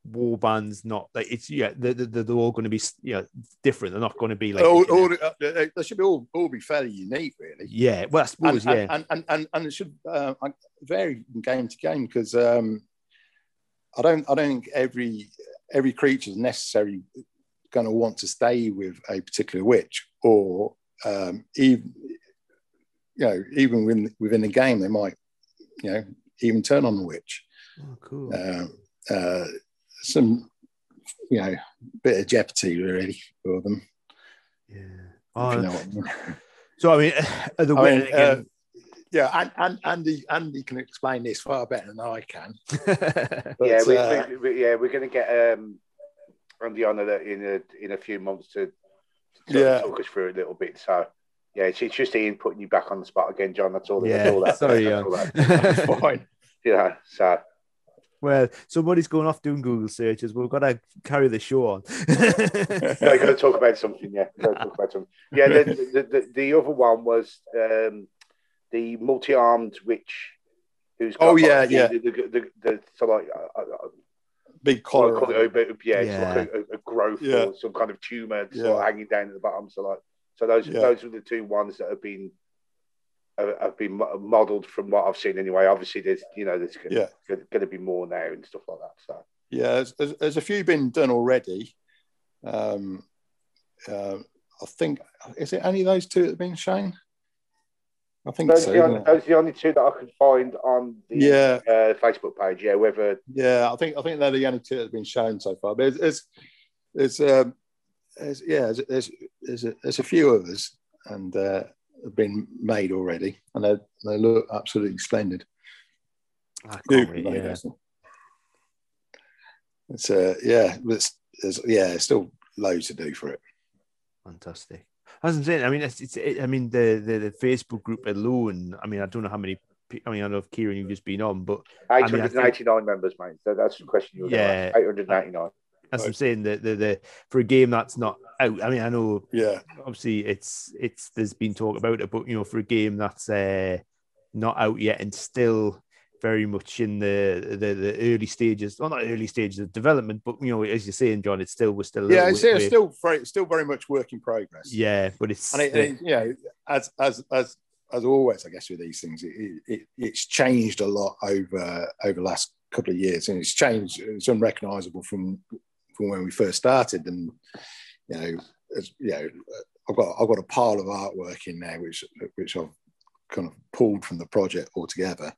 war bands, not like it's yeah, they're, they're, they're all going to be you know different. They're not going to be like all, you know, all, uh, they should be all, all be fairly unique, really. Yeah, well, I suppose and, yeah, and and, and and it should uh, vary from game to game because um, I don't I don't think every every creature is necessarily going to want to stay with a particular witch, or um, even you know even within within the game they might you know even turn on the witch. Oh, cool. Uh, uh, some you know bit of jeopardy really for them. Yeah. Oh, you know what I mean. So I mean, uh, the I mean, again, uh, yeah, and, and Andy Andy can explain this far better than I can. But, yeah, we, uh, we, we, yeah, we're going to get um, Andy on in a in a few months to, to yeah. talk us through a little bit. So yeah, it's, it's just Ian putting you back on the spot again, John. That's all. Yeah, that's all that. sorry, that's yeah. all that. Fine. Yeah, so. Well, somebody's going off doing Google searches. We've got to carry the show on. Yeah, got to talk about something. Yeah, got to talk about something. Yeah, the the, the, the other one was um, the multi-armed witch. Who's got oh yeah, like, yeah. The, the, the, the, the so like uh, uh, big collar. Call it a, yeah, it's yeah. like a, a growth yeah. or some kind of tumor yeah. sort of hanging down at the bottom. So like, so those yeah. those are the two ones that have been uh, have been modelled from what I've seen anyway. Obviously, there's you know there's going yeah. to be more now and stuff like that. So yeah, there's, there's, there's a few been done already. Um, uh, I think is it only those two that have been shown? I think those, so. the only, those are the only two that I could find on the yeah. uh, Facebook page. Yeah, whether yeah, I think I think they're the only two that have been shown so far. But there's there's, there's, um, there's yeah there's there's there's a, there's a few others and uh, have been made already, and they they look absolutely splendid. I can't wait, yeah. It's uh yeah, it's, there's yeah, there's still loads to do for it. Fantastic. As I'm saying, I mean, it's, it's it, I mean, the, the the Facebook group alone. I mean, I don't know how many. I mean, I know if Kieran, you've just been on, but eight hundred ninety-nine I mean, members, mate. So that's the question you were yeah, eight hundred ninety-nine. As right. I'm saying, the, the the for a game that's not out. I mean, I know. Yeah. Obviously, it's it's there's been talk about it, but you know, for a game that's uh, not out yet and still very much in the, the the early stages, well, not early stages of development, but you know, as you're saying, John, it's still we're still yeah, it's, it's still very still very much work in progress. Yeah, but it's and it, the, it, you know, as as as as always, I guess with these things, it, it it's changed a lot over over the last couple of years, and it's changed. It's unrecognisable from from when we first started, and you know, as, you know, I've got I've got a pile of artwork in there which which I've kind of pulled from the project altogether.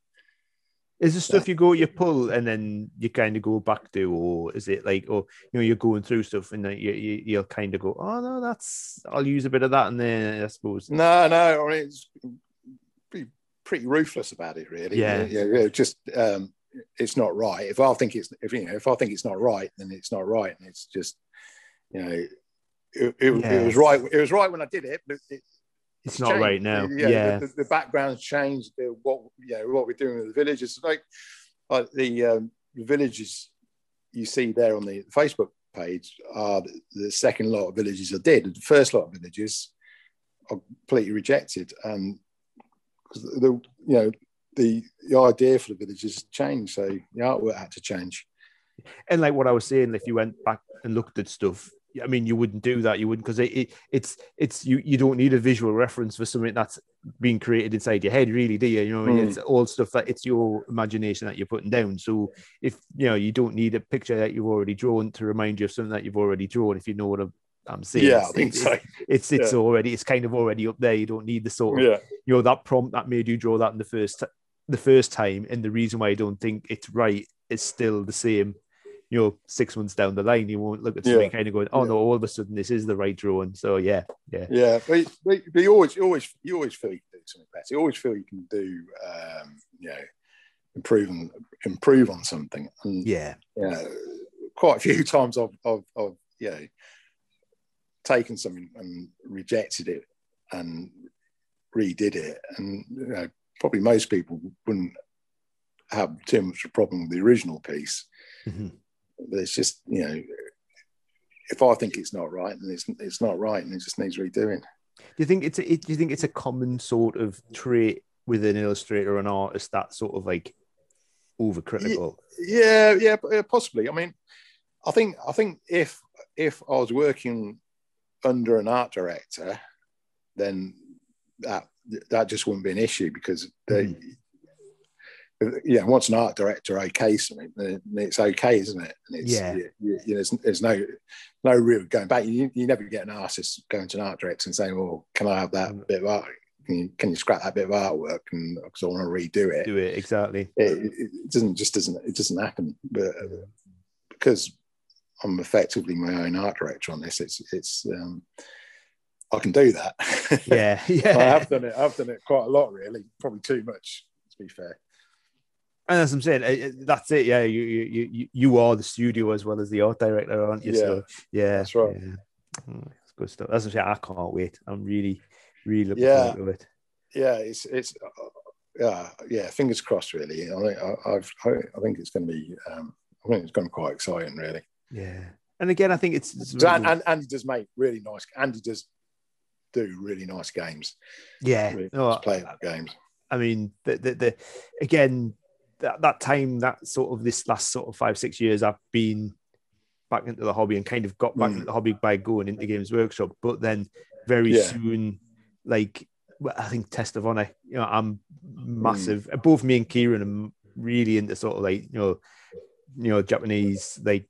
Is the stuff you go, you pull, and then you kind of go back to, or is it like, or you know, you're going through stuff, and then you, you you'll kind of go, oh no, that's I'll use a bit of that, and then I suppose. No, no, I mean, it's pretty, pretty ruthless about it, really. Yeah, yeah, yeah just um, it's not right. If I think it's, if you know, if I think it's not right, then it's not right, and it's just, you know, it, it, yeah. it was right. It was right when I did it, but it, It's, it's not changed. Right now. Yeah, yeah. The, the, the background's changed. The, what you know, what we're doing with the villages, like, like the, um, the villages you see there on the Facebook page are the, the second lot of villages I did. The first lot of villages I completely rejected, and the you know the the idea for the villages changed, so the artwork had to change. And like what I was saying, if you went back and looked at stuff. I mean, you wouldn't do that. You wouldn't because it, it, it's it's you. You don't need a visual reference for something that's being created inside your head, really, do you? You know, mm. It's all stuff that it's your imagination that you're putting down. So if you know, you don't need a picture that you've already drawn to remind you of something that you've already drawn. If you know what I'm, I'm saying, yeah, it's, I think it's, so. It's it's, it's yeah. already it's kind of already up there. You don't need the sort of yeah. you know that prompt that made you draw that in the first the first time, and the reason why I don't think it's right is still the same. You know, six months down the line, you won't look at something yeah. kind of going, "Oh yeah. no!" All of a sudden, this is the right drawing. So yeah, yeah, yeah. But, but, but you always, you always, you always feel you can do something better. You always feel you can do, um, you know, improve on improve on something. And yeah, you know, quite a few times I've, I've, I've, you know, taken something and rejected it and redid it, and you know, probably most people wouldn't have too much of a problem with the original piece. Mm-hmm. But it's just, you know, if I think it's not right, then it's it's not right, and it just needs redoing. Do you think it's a, it, do you think it's a common sort of trait with an illustrator or an artist that sort of like overcritical? Yeah, yeah, yeah, possibly. I mean, I think I think if if I was working under an art director, then that that just wouldn't be an issue because they, mm-hmm. yeah, once an art director okays something, then it's okay, isn't it? And it's yeah, you, you, you know, there's, there's no no real going back. You, you never get an artist going to an art director and saying, "Well, can I have that mm-hmm. bit of art? Can you, can you scrap that bit of artwork?" And because I want to redo it, do it exactly. It, it, it doesn't just doesn't it doesn't happen, but uh, because I'm effectively my own art director on this, it's it's. Um, I can do that. Yeah, yeah. I have done it. I've done it quite a lot, really. Probably too much, to be fair. And as I'm saying, that's it. Yeah, you you you you are the studio as well as the art director, aren't you? Yeah, so, yeah, that's right. Yeah. That's good stuff. As I'm saying, I can't wait. I'm really, really looking yeah. forward to it. Yeah, it's it's uh, yeah yeah. Fingers crossed, really. I think I, I've I think it's going to be. Um, I think it's going to be quite exciting, really. Yeah, and again, I think it's, it's really... and, and Andy does make really nice. Andy does. do really nice games. Yeah, really no, nice playable games. I mean, the, the the again that that time, that sort of this last sort of five six years, I've been back into the hobby and kind of got back mm. into the hobby by going into Games Workshop. But then very yeah. soon, like I think Test of Honor, you know, I'm massive. Mm. Both me and Kieran are really into sort of like you know, you know, Japanese like.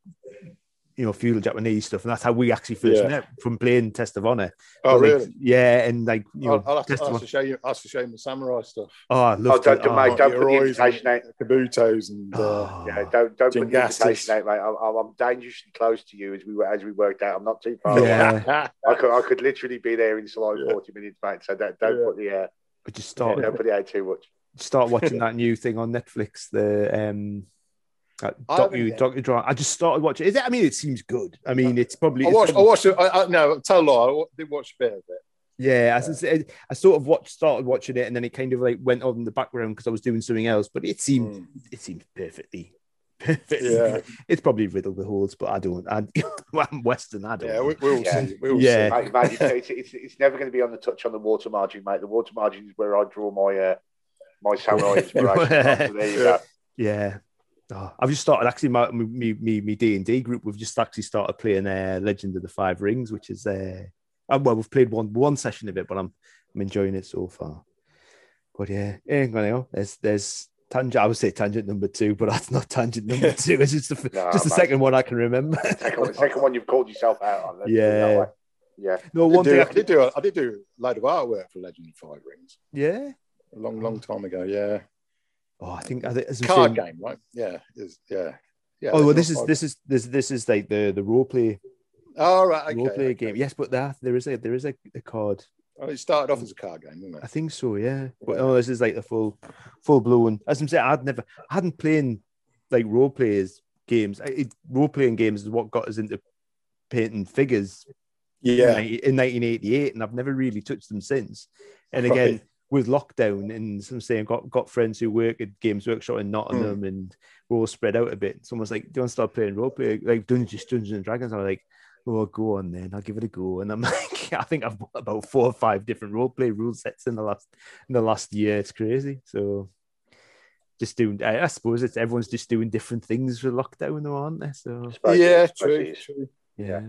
You know, feudal Japanese stuff, and that's how we actually first yeah. met from playing Test of Honor. Oh, but like, really? Yeah, and like you I'll, know, I'll, have to, Test I'll of have to show you. I'll have to show you the samurai stuff. Oh, I love oh, don't, to. oh, mate, don't put the invitation out. Kabutos and uh, oh, yeah, don't don't put the Jingastis. invitation out, mate. I'm, I'm dangerously close to you as we as we worked out. I'm not too far yeah. away. I could I could literally be there in like yeah. forty minutes, mate. So don't don't yeah. put the uh, but just start. Yeah, don't put it out too much. Start watching that new thing on Netflix. The um. Uh, docu, docudrama. I just started watching. Is it? I mean, it seems good. I mean, it's probably. I watched. Probably, I watched it. I, I, no, tell a lie. I did watch a bit of it. Yeah, as I said, I sort of watched, started watching it, and then it kind of like went on in the background because I was doing something else. But it seemed, mm. it seemed perfectly, perfectly. Yeah. It's probably riddled with holes, but I don't. I, I'm Western. I don't. Yeah, we, we'll yeah. see. We'll yeah, see. Mate, mate, it's, it's it's never going to be on the touch on the water margin, mate. The water margin is where I draw my uh, my samurai inspiration from. So there you go. Yeah. Oh, I've just started actually my me me me D and D group. We've just actually started playing uh, Legend of the Five Rings, which is uh, well, we've played one one session of it, but I'm I'm enjoying it so far. But yeah, anyhow, there's there's tangent. I would say tangent number two, but that's not tangent number two. It's just the no, just the second one I can remember. The second, the second one you've called yourself out on. Let's yeah, yeah. No, one thing I, I did do a, I did do a load of artwork for Legend of Five Rings. Yeah, a long long time ago. Yeah. Oh, I think I think as card saying, game, right? Yeah, is yeah, yeah. Oh well, this is this is this this is like the the role play. Oh right, okay, role play okay. game. Yes, but there there is a there is a, a card. Oh, it started off as a card game, didn't it? I think so, yeah. But yeah. Oh, this is like the full full blown. As I'm saying, I'd never I hadn't played like role players games. It, role playing games is what got us into painting figures. Yeah, in, in nineteen eighty-eight, and I've never really touched them since. And again. Right. With lockdown, and some saying got got friends who work at Games Workshop in Nottingham, mm. and we're all spread out a bit. Someone's like, "Do you want to start playing role play like Dungeons, Dungeons and Dragons?" I'm like, "Oh, go on then, I'll give it a go." And I'm like, I think I've bought about four or five different role play rule sets in the last in the last year. It's crazy. So, just doing, I suppose it's everyone's just doing different things for lockdown, though, aren't they? So yeah, true, true. Yeah. yeah.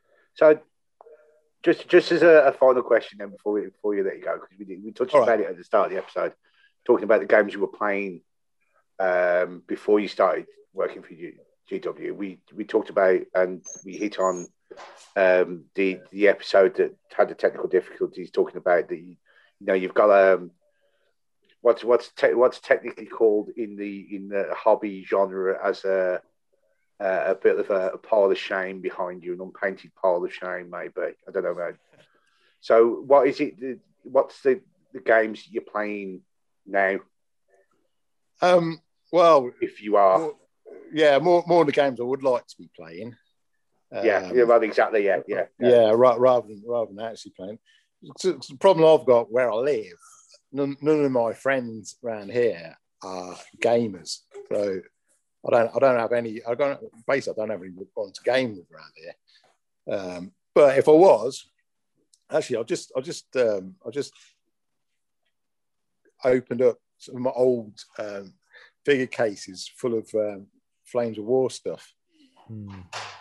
So. Just, just as a, a final question, then before we before you let you go, because we we touched All about right. it at the start of the episode, talking about the games you were playing um, before you started working for G, GW. We we talked about and we hit on um, the the episode that had the technical difficulties, talking about the you know you've got um what's what's te- what's technically called in the in the hobby genre as a Uh, a bit of a, a pile of shame behind you, an unpainted pile of shame, maybe. I don't know, man. So, what is it? What's the, the games you're playing now? Um, well, if you are, more, yeah, more more of the games I would like to be playing. Yeah, um, yeah, well, exactly, yeah, yeah, yeah. yeah ra- rather than rather than actually playing. So, so the problem I've got where I live, none, none of my friends around here are gamers, so. I don't. I don't have any. I don't. Basically, I don't have anyone to game with around here. Um, but if I was, actually, I just, I just, um, I just opened up some of my old um, figure cases full of um, Flames of War stuff. Hmm.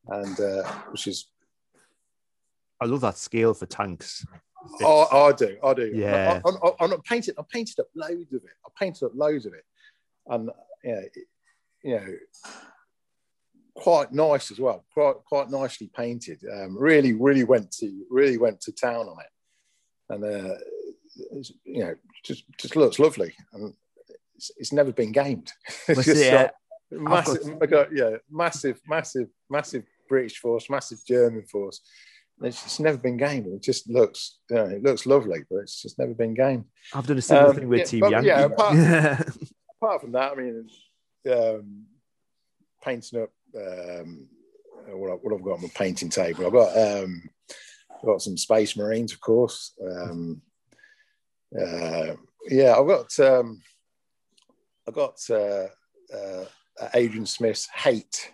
and uh, which is. I love that scale for tanks. Oh, I do, I do. Yeah, I, I, I, I painted, I painted up loads of it. I painted up loads of it, and you know, it, you know, quite nice as well. Quite, quite nicely painted. Um, really, really went to, really went to town on it, and uh, you know, just, just looks lovely, and it's, it's never been gamed. It's just it, uh, massive, got... got, yeah, massive, massive, massive British force, massive German force. It's just never been gamed. It just looks, you know, it looks lovely, but it's just never been gamed. I've done a similar um, thing with yeah, Team but, Yankee. Yeah, apart, apart from that, I mean, um, painting up. Um, what, I, what I've got on my painting table, I've got um, I've got some Space Marines, of course. Um, uh, yeah, I've got um, I've got uh, uh, Adrian Smith's Hate.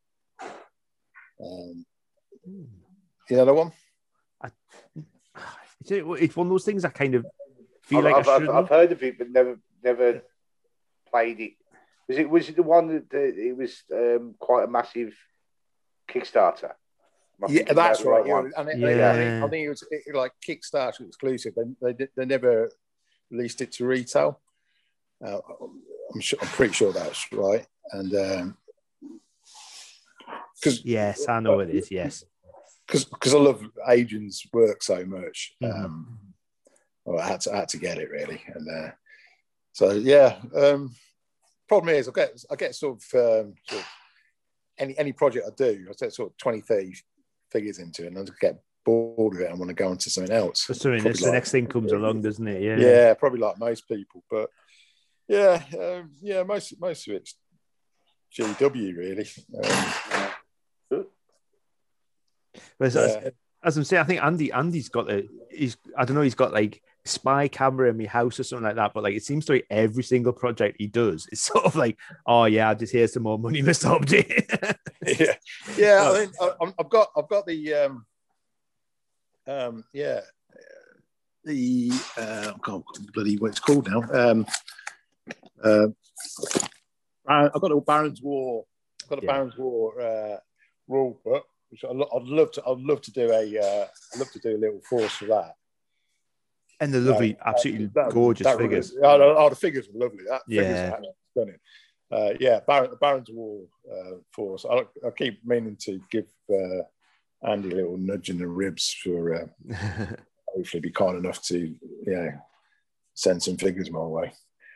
Um, You know the one? I, it's one of those things I kind of feel I've, like I've, I I've, should I've heard of it, but never never played it. Was it was it the one that uh, it was um, quite a massive Kickstarter? Yeah, that's right. Yeah. One? And it, Yeah. I, think, I think it was it, like Kickstarter exclusive. They, they they never released it to retail. Uh, I'm sure. I'm pretty sure that's right. And because um, yes, I know it is. Yes. Because I love Adrian's work so much, Mm-hmm. um, well, I had to I had to get it really, and uh, so yeah. Um, problem is, I get I get sort of, um, sort of any any project I do, I set sort of twenty, thirty figures into it, and I just get bored of it. I want to go on to something else. Sorry, Probably the like, next thing comes along, doesn't it? Yeah, yeah, probably like most people, but yeah, um, yeah, most most of it's G W really. Um, As, yeah. as, as I'm saying, I think Andy, Andy's got a, he's, I don't know, he's got like spy camera in my house or something like that. But like, it seems to be every single project he does, it's sort of like, oh yeah, I'll just here's some more money, Mister Hobby. yeah, yeah. I mean, I, I've got, I've got the, um, um, yeah, the, uh, I can't bloody what it's called now. Um, uh, I've got a Baron's War, I've got a Yeah. Baron's War uh, rule book. Which I'd, I'd love to. I'd love to do a. Uh, I'd love to do a little force for that. And the lovely, Uh, absolutely that, gorgeous that figures. Was, oh, oh, the figures are lovely. That Yeah. figures are actually stunning. Uh, yeah, Baron, Baron's War uh, force. I, I keep meaning to give uh, Andy a little nudge in the ribs for uh, hopefully be kind enough to yeah send some figures my way.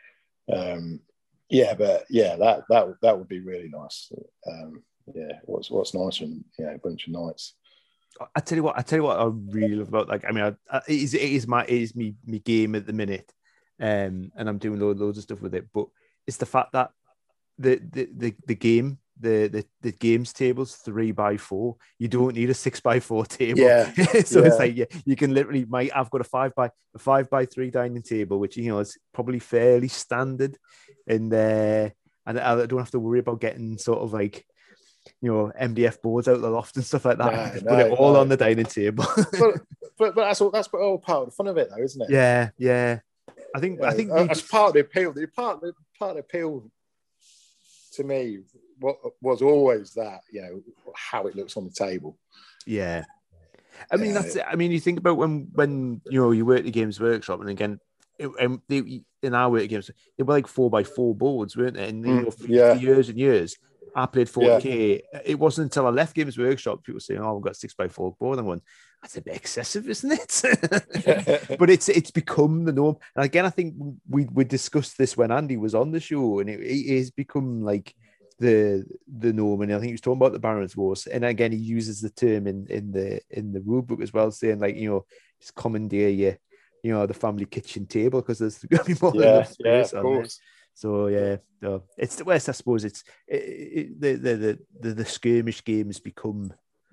Um, yeah, but yeah, that that that would be really nice. Um, yeah, what's what's nice when yeah a bunch of knights. I tell you what, I tell you what, I really love about like. I mean, I, I, it is it is my it is me me game at the minute, um, and I'm doing loads, loads of stuff with it. But it's the fact that the the the, the game. The, the the games table's three by four. You don't need a six by four table. Yeah. so yeah. it's like yeah, you can literally. My I've got a five by a five by three dining table, which you know is probably fairly standard, and uh, and I don't have to worry about getting sort of like you know M D F boards out of the loft and stuff like that. No, Just no, put it all no. on the dining table. but, but but that's all. That's all part of the fun of it, though, isn't it? yeah, yeah. I think Yeah, I think that's part of the appeal. The part the part of the appeal to me what was always that you know how it looks on the table. Yeah, I mean Yeah. that's it. I mean you think about when when you know you work at the Games Workshop, and again, it, and they, in our work at games, they were like four by four boards, weren't they? And you know, for, yeah. for years and years, I played forty K. Yeah. It wasn't until I left Games Workshop people saying, "Oh, I've got a six by four board." I'm going, "That's a bit excessive, isn't it?" But it's it's become the norm. And again, I think we we discussed this when Andy was on the show, and it, it has become like the the norm. And I think he was talking about the Barons Wars, and again, he uses the term in in the in the rule book as well, saying like you know, just commandeer you, you know, the family kitchen table because there's going to be more yeah, than enough space yeah, of on course. there. So yeah, no, it's the West. I suppose it's it, it, the, the the the the skirmish games become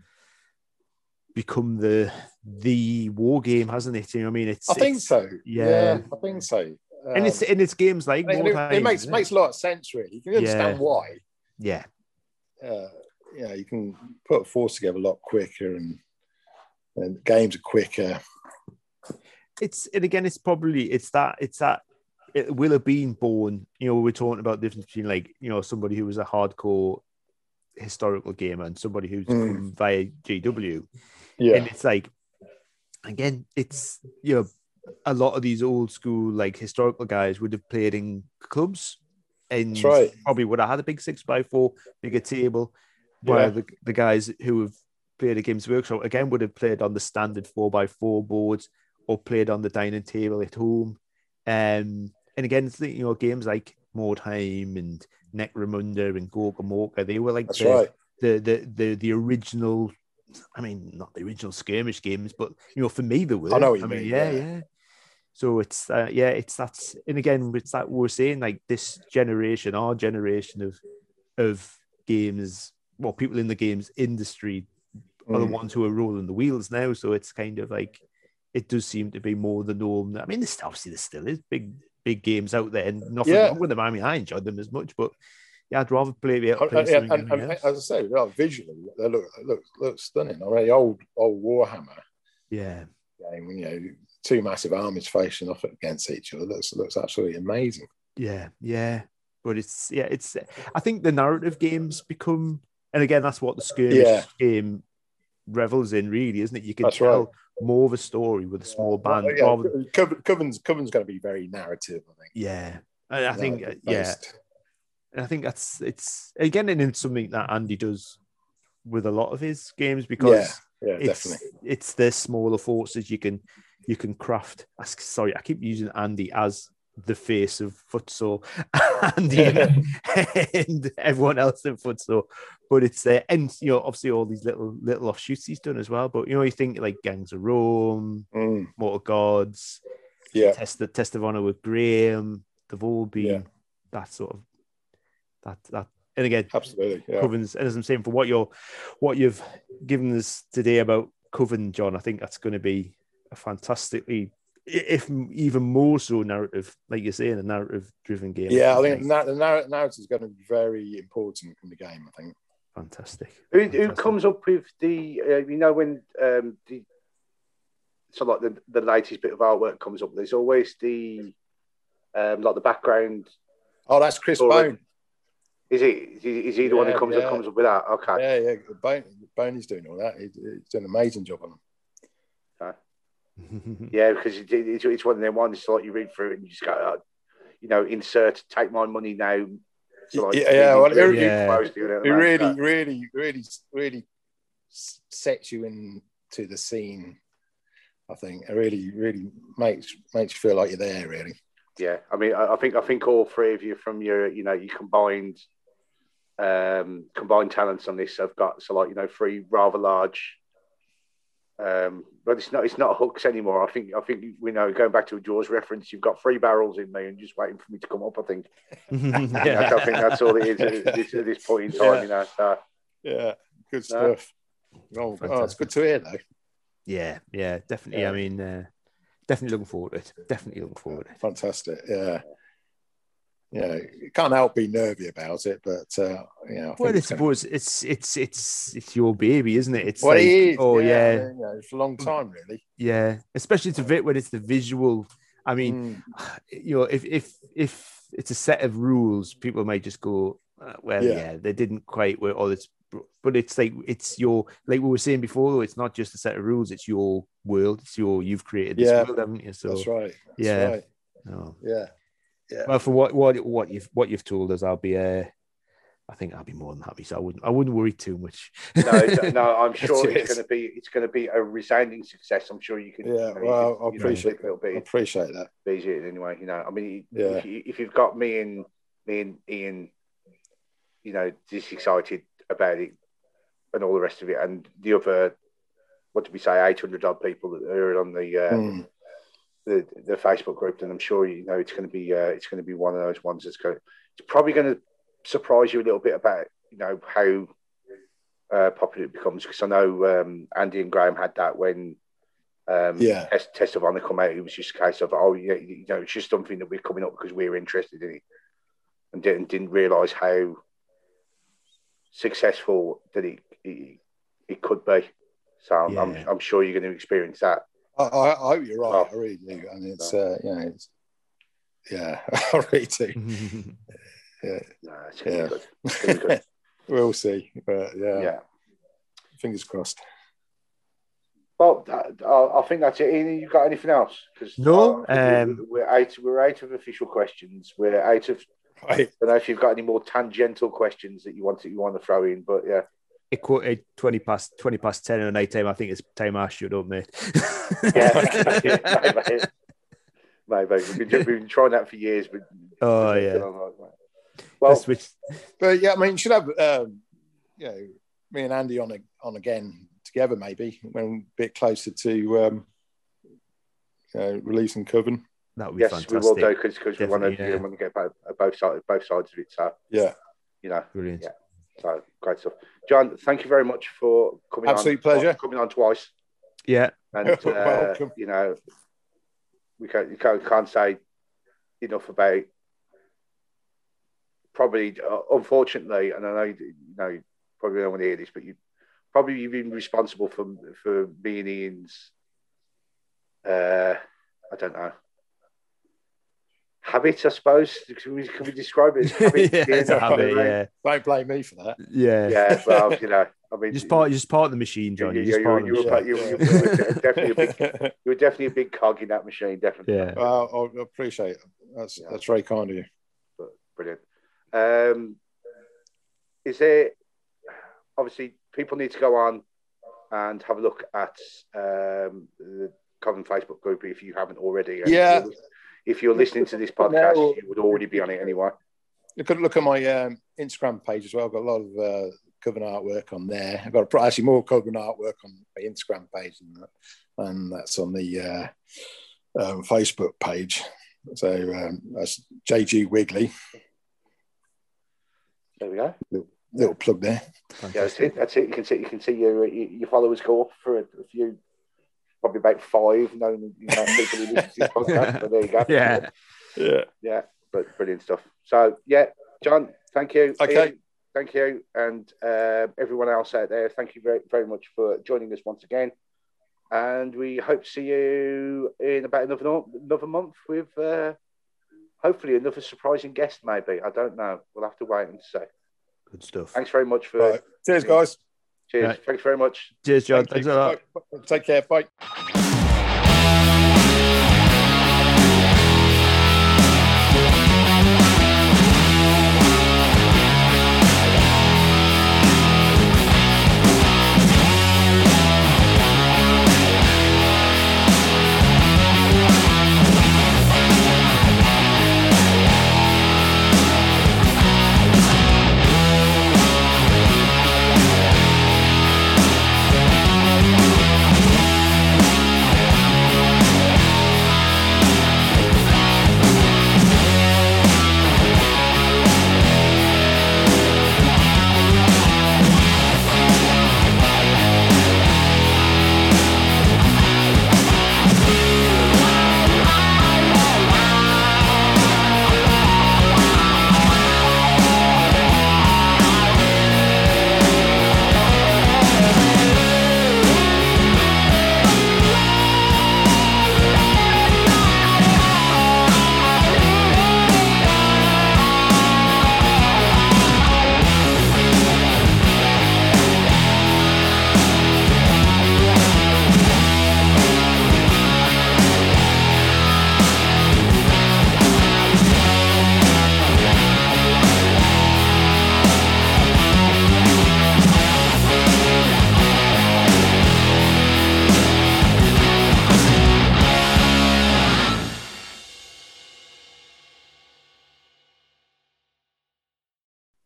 become the the war game, hasn't it? You know what I mean? It's I think it's, so. Yeah. yeah, I think so. Um, and it's and it's games like it, more it, times, it makes isn't makes it? a lot of sense, really. You can understand Yeah. why. Yeah, Uh, you know, you can put a force together a lot quicker, and, and games are quicker. it's and again, it's probably it's that it's that it will have been born. You know, we're talking about the difference between like you know somebody who was a hardcore historical gamer and somebody who's Mm. come via G W. Yeah. And it's like, again, it's, you know, a lot of these old school, like historical guys would have played in clubs and That's right. probably would have had a big six by four, bigger table, while Yeah. the, the guys who have played at Games Workshop, again, would have played on the standard four by four boards or played on the dining table at home. Um, and again, it's the, you know, games like Mordheim and Necromunda and Gorkamorka, they were like That's the, right. the, the, the, the original, I mean, not the original skirmish games, but, you know, for me, they were. I know what you I mean, mean, yeah, yeah. yeah. So it's, uh, yeah, it's that's, and again, it's that we're saying like this generation, our generation of, of games, well, people in the games industry are the Mm. ones who are rolling the wheels now. So it's kind of like, it does seem to be more the norm. I mean, this obviously there still is big, big games out there, and nothing Yeah. wrong with them. I mean, I enjoyed them as much, but yeah, I'd rather play, be able to play And, and, something. and, anything and else. as I say, well, visually, they look look look stunning. I mean, the old old Warhammer Yeah, game, you know, two massive armies facing off against each other, looks looks absolutely amazing. yeah, yeah. But it's yeah, it's. I think the narrative games become, and again, that's what the skirmish Yeah. game revels in, really, isn't it? You can That's tell right. more of a story with a small band. Well, yeah, rather than, Coven, Coven's Coven's going to be very narrative, I think. yeah, I, I think uh, yeah. Narrative-based. And I think that's it's again and it's something that Andy does with a lot of his games because Yeah, yeah, it's definitely. it's the smaller forces you can you can craft. I- Sorry, I keep using Andy as the face of Futsal, Andy and, and everyone else in Futsal, but it's uh, and you know obviously all these little little offshoots he's done as well. But you know you think like Gangs of Rome, Mm, Mortal Gods, yeah, Test the Test of Honor with Graham, they've all been Yeah. that sort of that that and again absolutely. Yeah. Covens, and as I'm saying, for what you're what you've given us today about Coven, John, I think that's going to be a fantastically, if even more so, narrative, like you're saying, a narrative driven game. Yeah, I It's think like the narr- narrative is going to be very important in the game, I think. fantastic. Who, who Fantastic. comes up with the, uh, you know, when um, the, so like the, the latest bit of artwork comes up, there's always the, um, like the background. Oh, that's Chris Story. Bone. Is he, is he, is he the one who Yeah, comes, yeah. that comes up with that? Okay. Yeah, yeah. Bone, Boney's doing all that. He, he's doing an amazing job on them. Yeah, because it, it's, it's one of them ones, like you read through it and you just go, oh, you know, insert, take my money now. So like, Yeah, yeah, well, really, it- Yeah. close to it, It man. really, So, really, really, really s- sets you into the scene. I think it really, really makes makes you feel like you're there. Really. yeah, I mean, I, I think I think all three of you from your, you know, you combined, um, combined talents on this have got so like you know three rather large. Um, but it's not it's not hooks anymore. I think I think you know going back to a Jaws reference, you've got three barrels in me and just waiting for me to come up. I think. yeah. I think that's all it is at this, at this point in time. Yeah. You know. So, Yeah, good No. stuff. Oh, oh, it's good to hear, though. yeah, yeah, definitely. Yeah. I mean, uh, definitely looking forward to it. Definitely looking forward to it. Fantastic. Yeah. Yeah, you can't help being nervy about it, but uh, you know, I think Well, I it's gonna- suppose it's it's it's it's your baby, isn't it? It's well, like, it is. oh yeah, yeah, I mean, you know, it's a long time, really. yeah. Especially to Vit when it's the visual. I mean, Mm, you know, if if if it's a set of rules, people might just go, uh, well, yeah. Yeah. they didn't quite work. Or it's, but it's like it's your, like we were saying before, though, it's not just a set of rules. It's your world. It's your, you've created this Yeah. world, haven't you? So that's right. That's yeah. right. no. Yeah. Yeah. Well, for what what what you've what you've told us, I'll be. Uh, I think I'll be more than happy. So I wouldn't I wouldn't worry too much. no, no, I'm sure Cheers. it's going to be it's going to be a resounding success. I'm sure you can. Yeah, You know, well, you can, I you know, appreciate sleep a little I bit. appreciate that. Easy anyway. You know, I mean, Yeah. if, you, if you've got me and me and Ian, you know, just excited about it and all the rest of it, and the other, what did we say, eight hundred odd people that are on the. Uh, Mm. The, the Facebook group, then I'm sure you know it's going to be uh, it's going to be one of those ones that's going. It's probably going to surprise you a little bit about you know how uh, popular it becomes because I know um, Andy and Graham had that when um, Yeah. Test, Test of Honor come out. It was just a case of oh yeah, you know it's just something that we're coming up because we're interested in it, and didn't didn't realise how successful that it it, it could be. So I'm, Yeah. I'm I'm sure you're going to experience that. I, I, I hope you're right. Oh. I really do, and it's uh, you know, it's yeah, I really do. Yeah, No, it's going to Yeah. be good. It's going to be good. we'll see. But yeah, Yeah. fingers crossed. Well, I, I think that's it. Ian, you got anything else? Because No, uh, um, we're out. We're out of official questions. We're out of. Right. I don't know if you've got any more tangential questions that you want to you want to throw in, but yeah. It quoted twenty past twenty past ten at night time. I think it's time I shut up, mate. Yeah, maybe. Maybe. We've been, we've been trying that for years. But Oh yeah. Well, switch. But yeah, I mean, should have um, you know, me and Andy on a, on again together maybe when a bit closer to um, you know, releasing Coven. That would be yes, fantastic. we will do because because we want to Definitely, you yeah. know, want to get both, both sides both sides of it. So Yeah, you know, Brilliant. yeah. So great stuff, John. Thank you very much for coming. Absolute on, pleasure. Coming on twice, Yeah. and uh, Welcome. you know, we can't you can't, can't say enough about. Probably, uh, unfortunately, and I know you, you know you probably don't want to hear this, but you probably you've been responsible for for me and Ian's. Uh, I don't know. Habit, I suppose. Can we, can we describe it as habit? Yeah, it's a habit, yeah. Don't blame me for that. Yeah. Yeah, well, you know, I mean, Just part, just part of the machine, John. you, You just you, part you, of the you, machine. you, Yeah. you, you were definitely a big, you were definitely a big cog in that machine, definitely. Yeah. Well, I appreciate it. That's Yeah. that's very kind of you. But brilliant. Um, is there obviously people need to go on and have a look at um, the Coven Facebook group if you haven't already. And Yeah. If you're, if you're listening to this podcast, you would already be on it anyway. Look at look at my um, Instagram page as well. I've got a lot of uh, Coven artwork on there. I've got a, actually more Coven artwork on my Instagram page than that, and that's on the uh, um, Facebook page. So um, that's J G Wiggly. There we go. Little, little plug there. Yeah, that's it. That's it. You can see you can see your your followers go up for a, a few, probably about five. Knowing you know, people who listen to this podcast. But there you go. Yeah. Yeah. Yeah. But brilliant stuff. So yeah, John, thank you. Okay. Ian, thank you, and uh, everyone else out there, thank you very very much for joining us once again. And we hope to see you in about another another month with uh, hopefully another surprising guest. Maybe I don't know. We'll have to wait and see. Good stuff. Thanks very much for. Right. Cheers, guys. Cheers. Right. Thanks very much. Cheers, John. Thank Thanks you. a lot. Bye. Take care. Bye.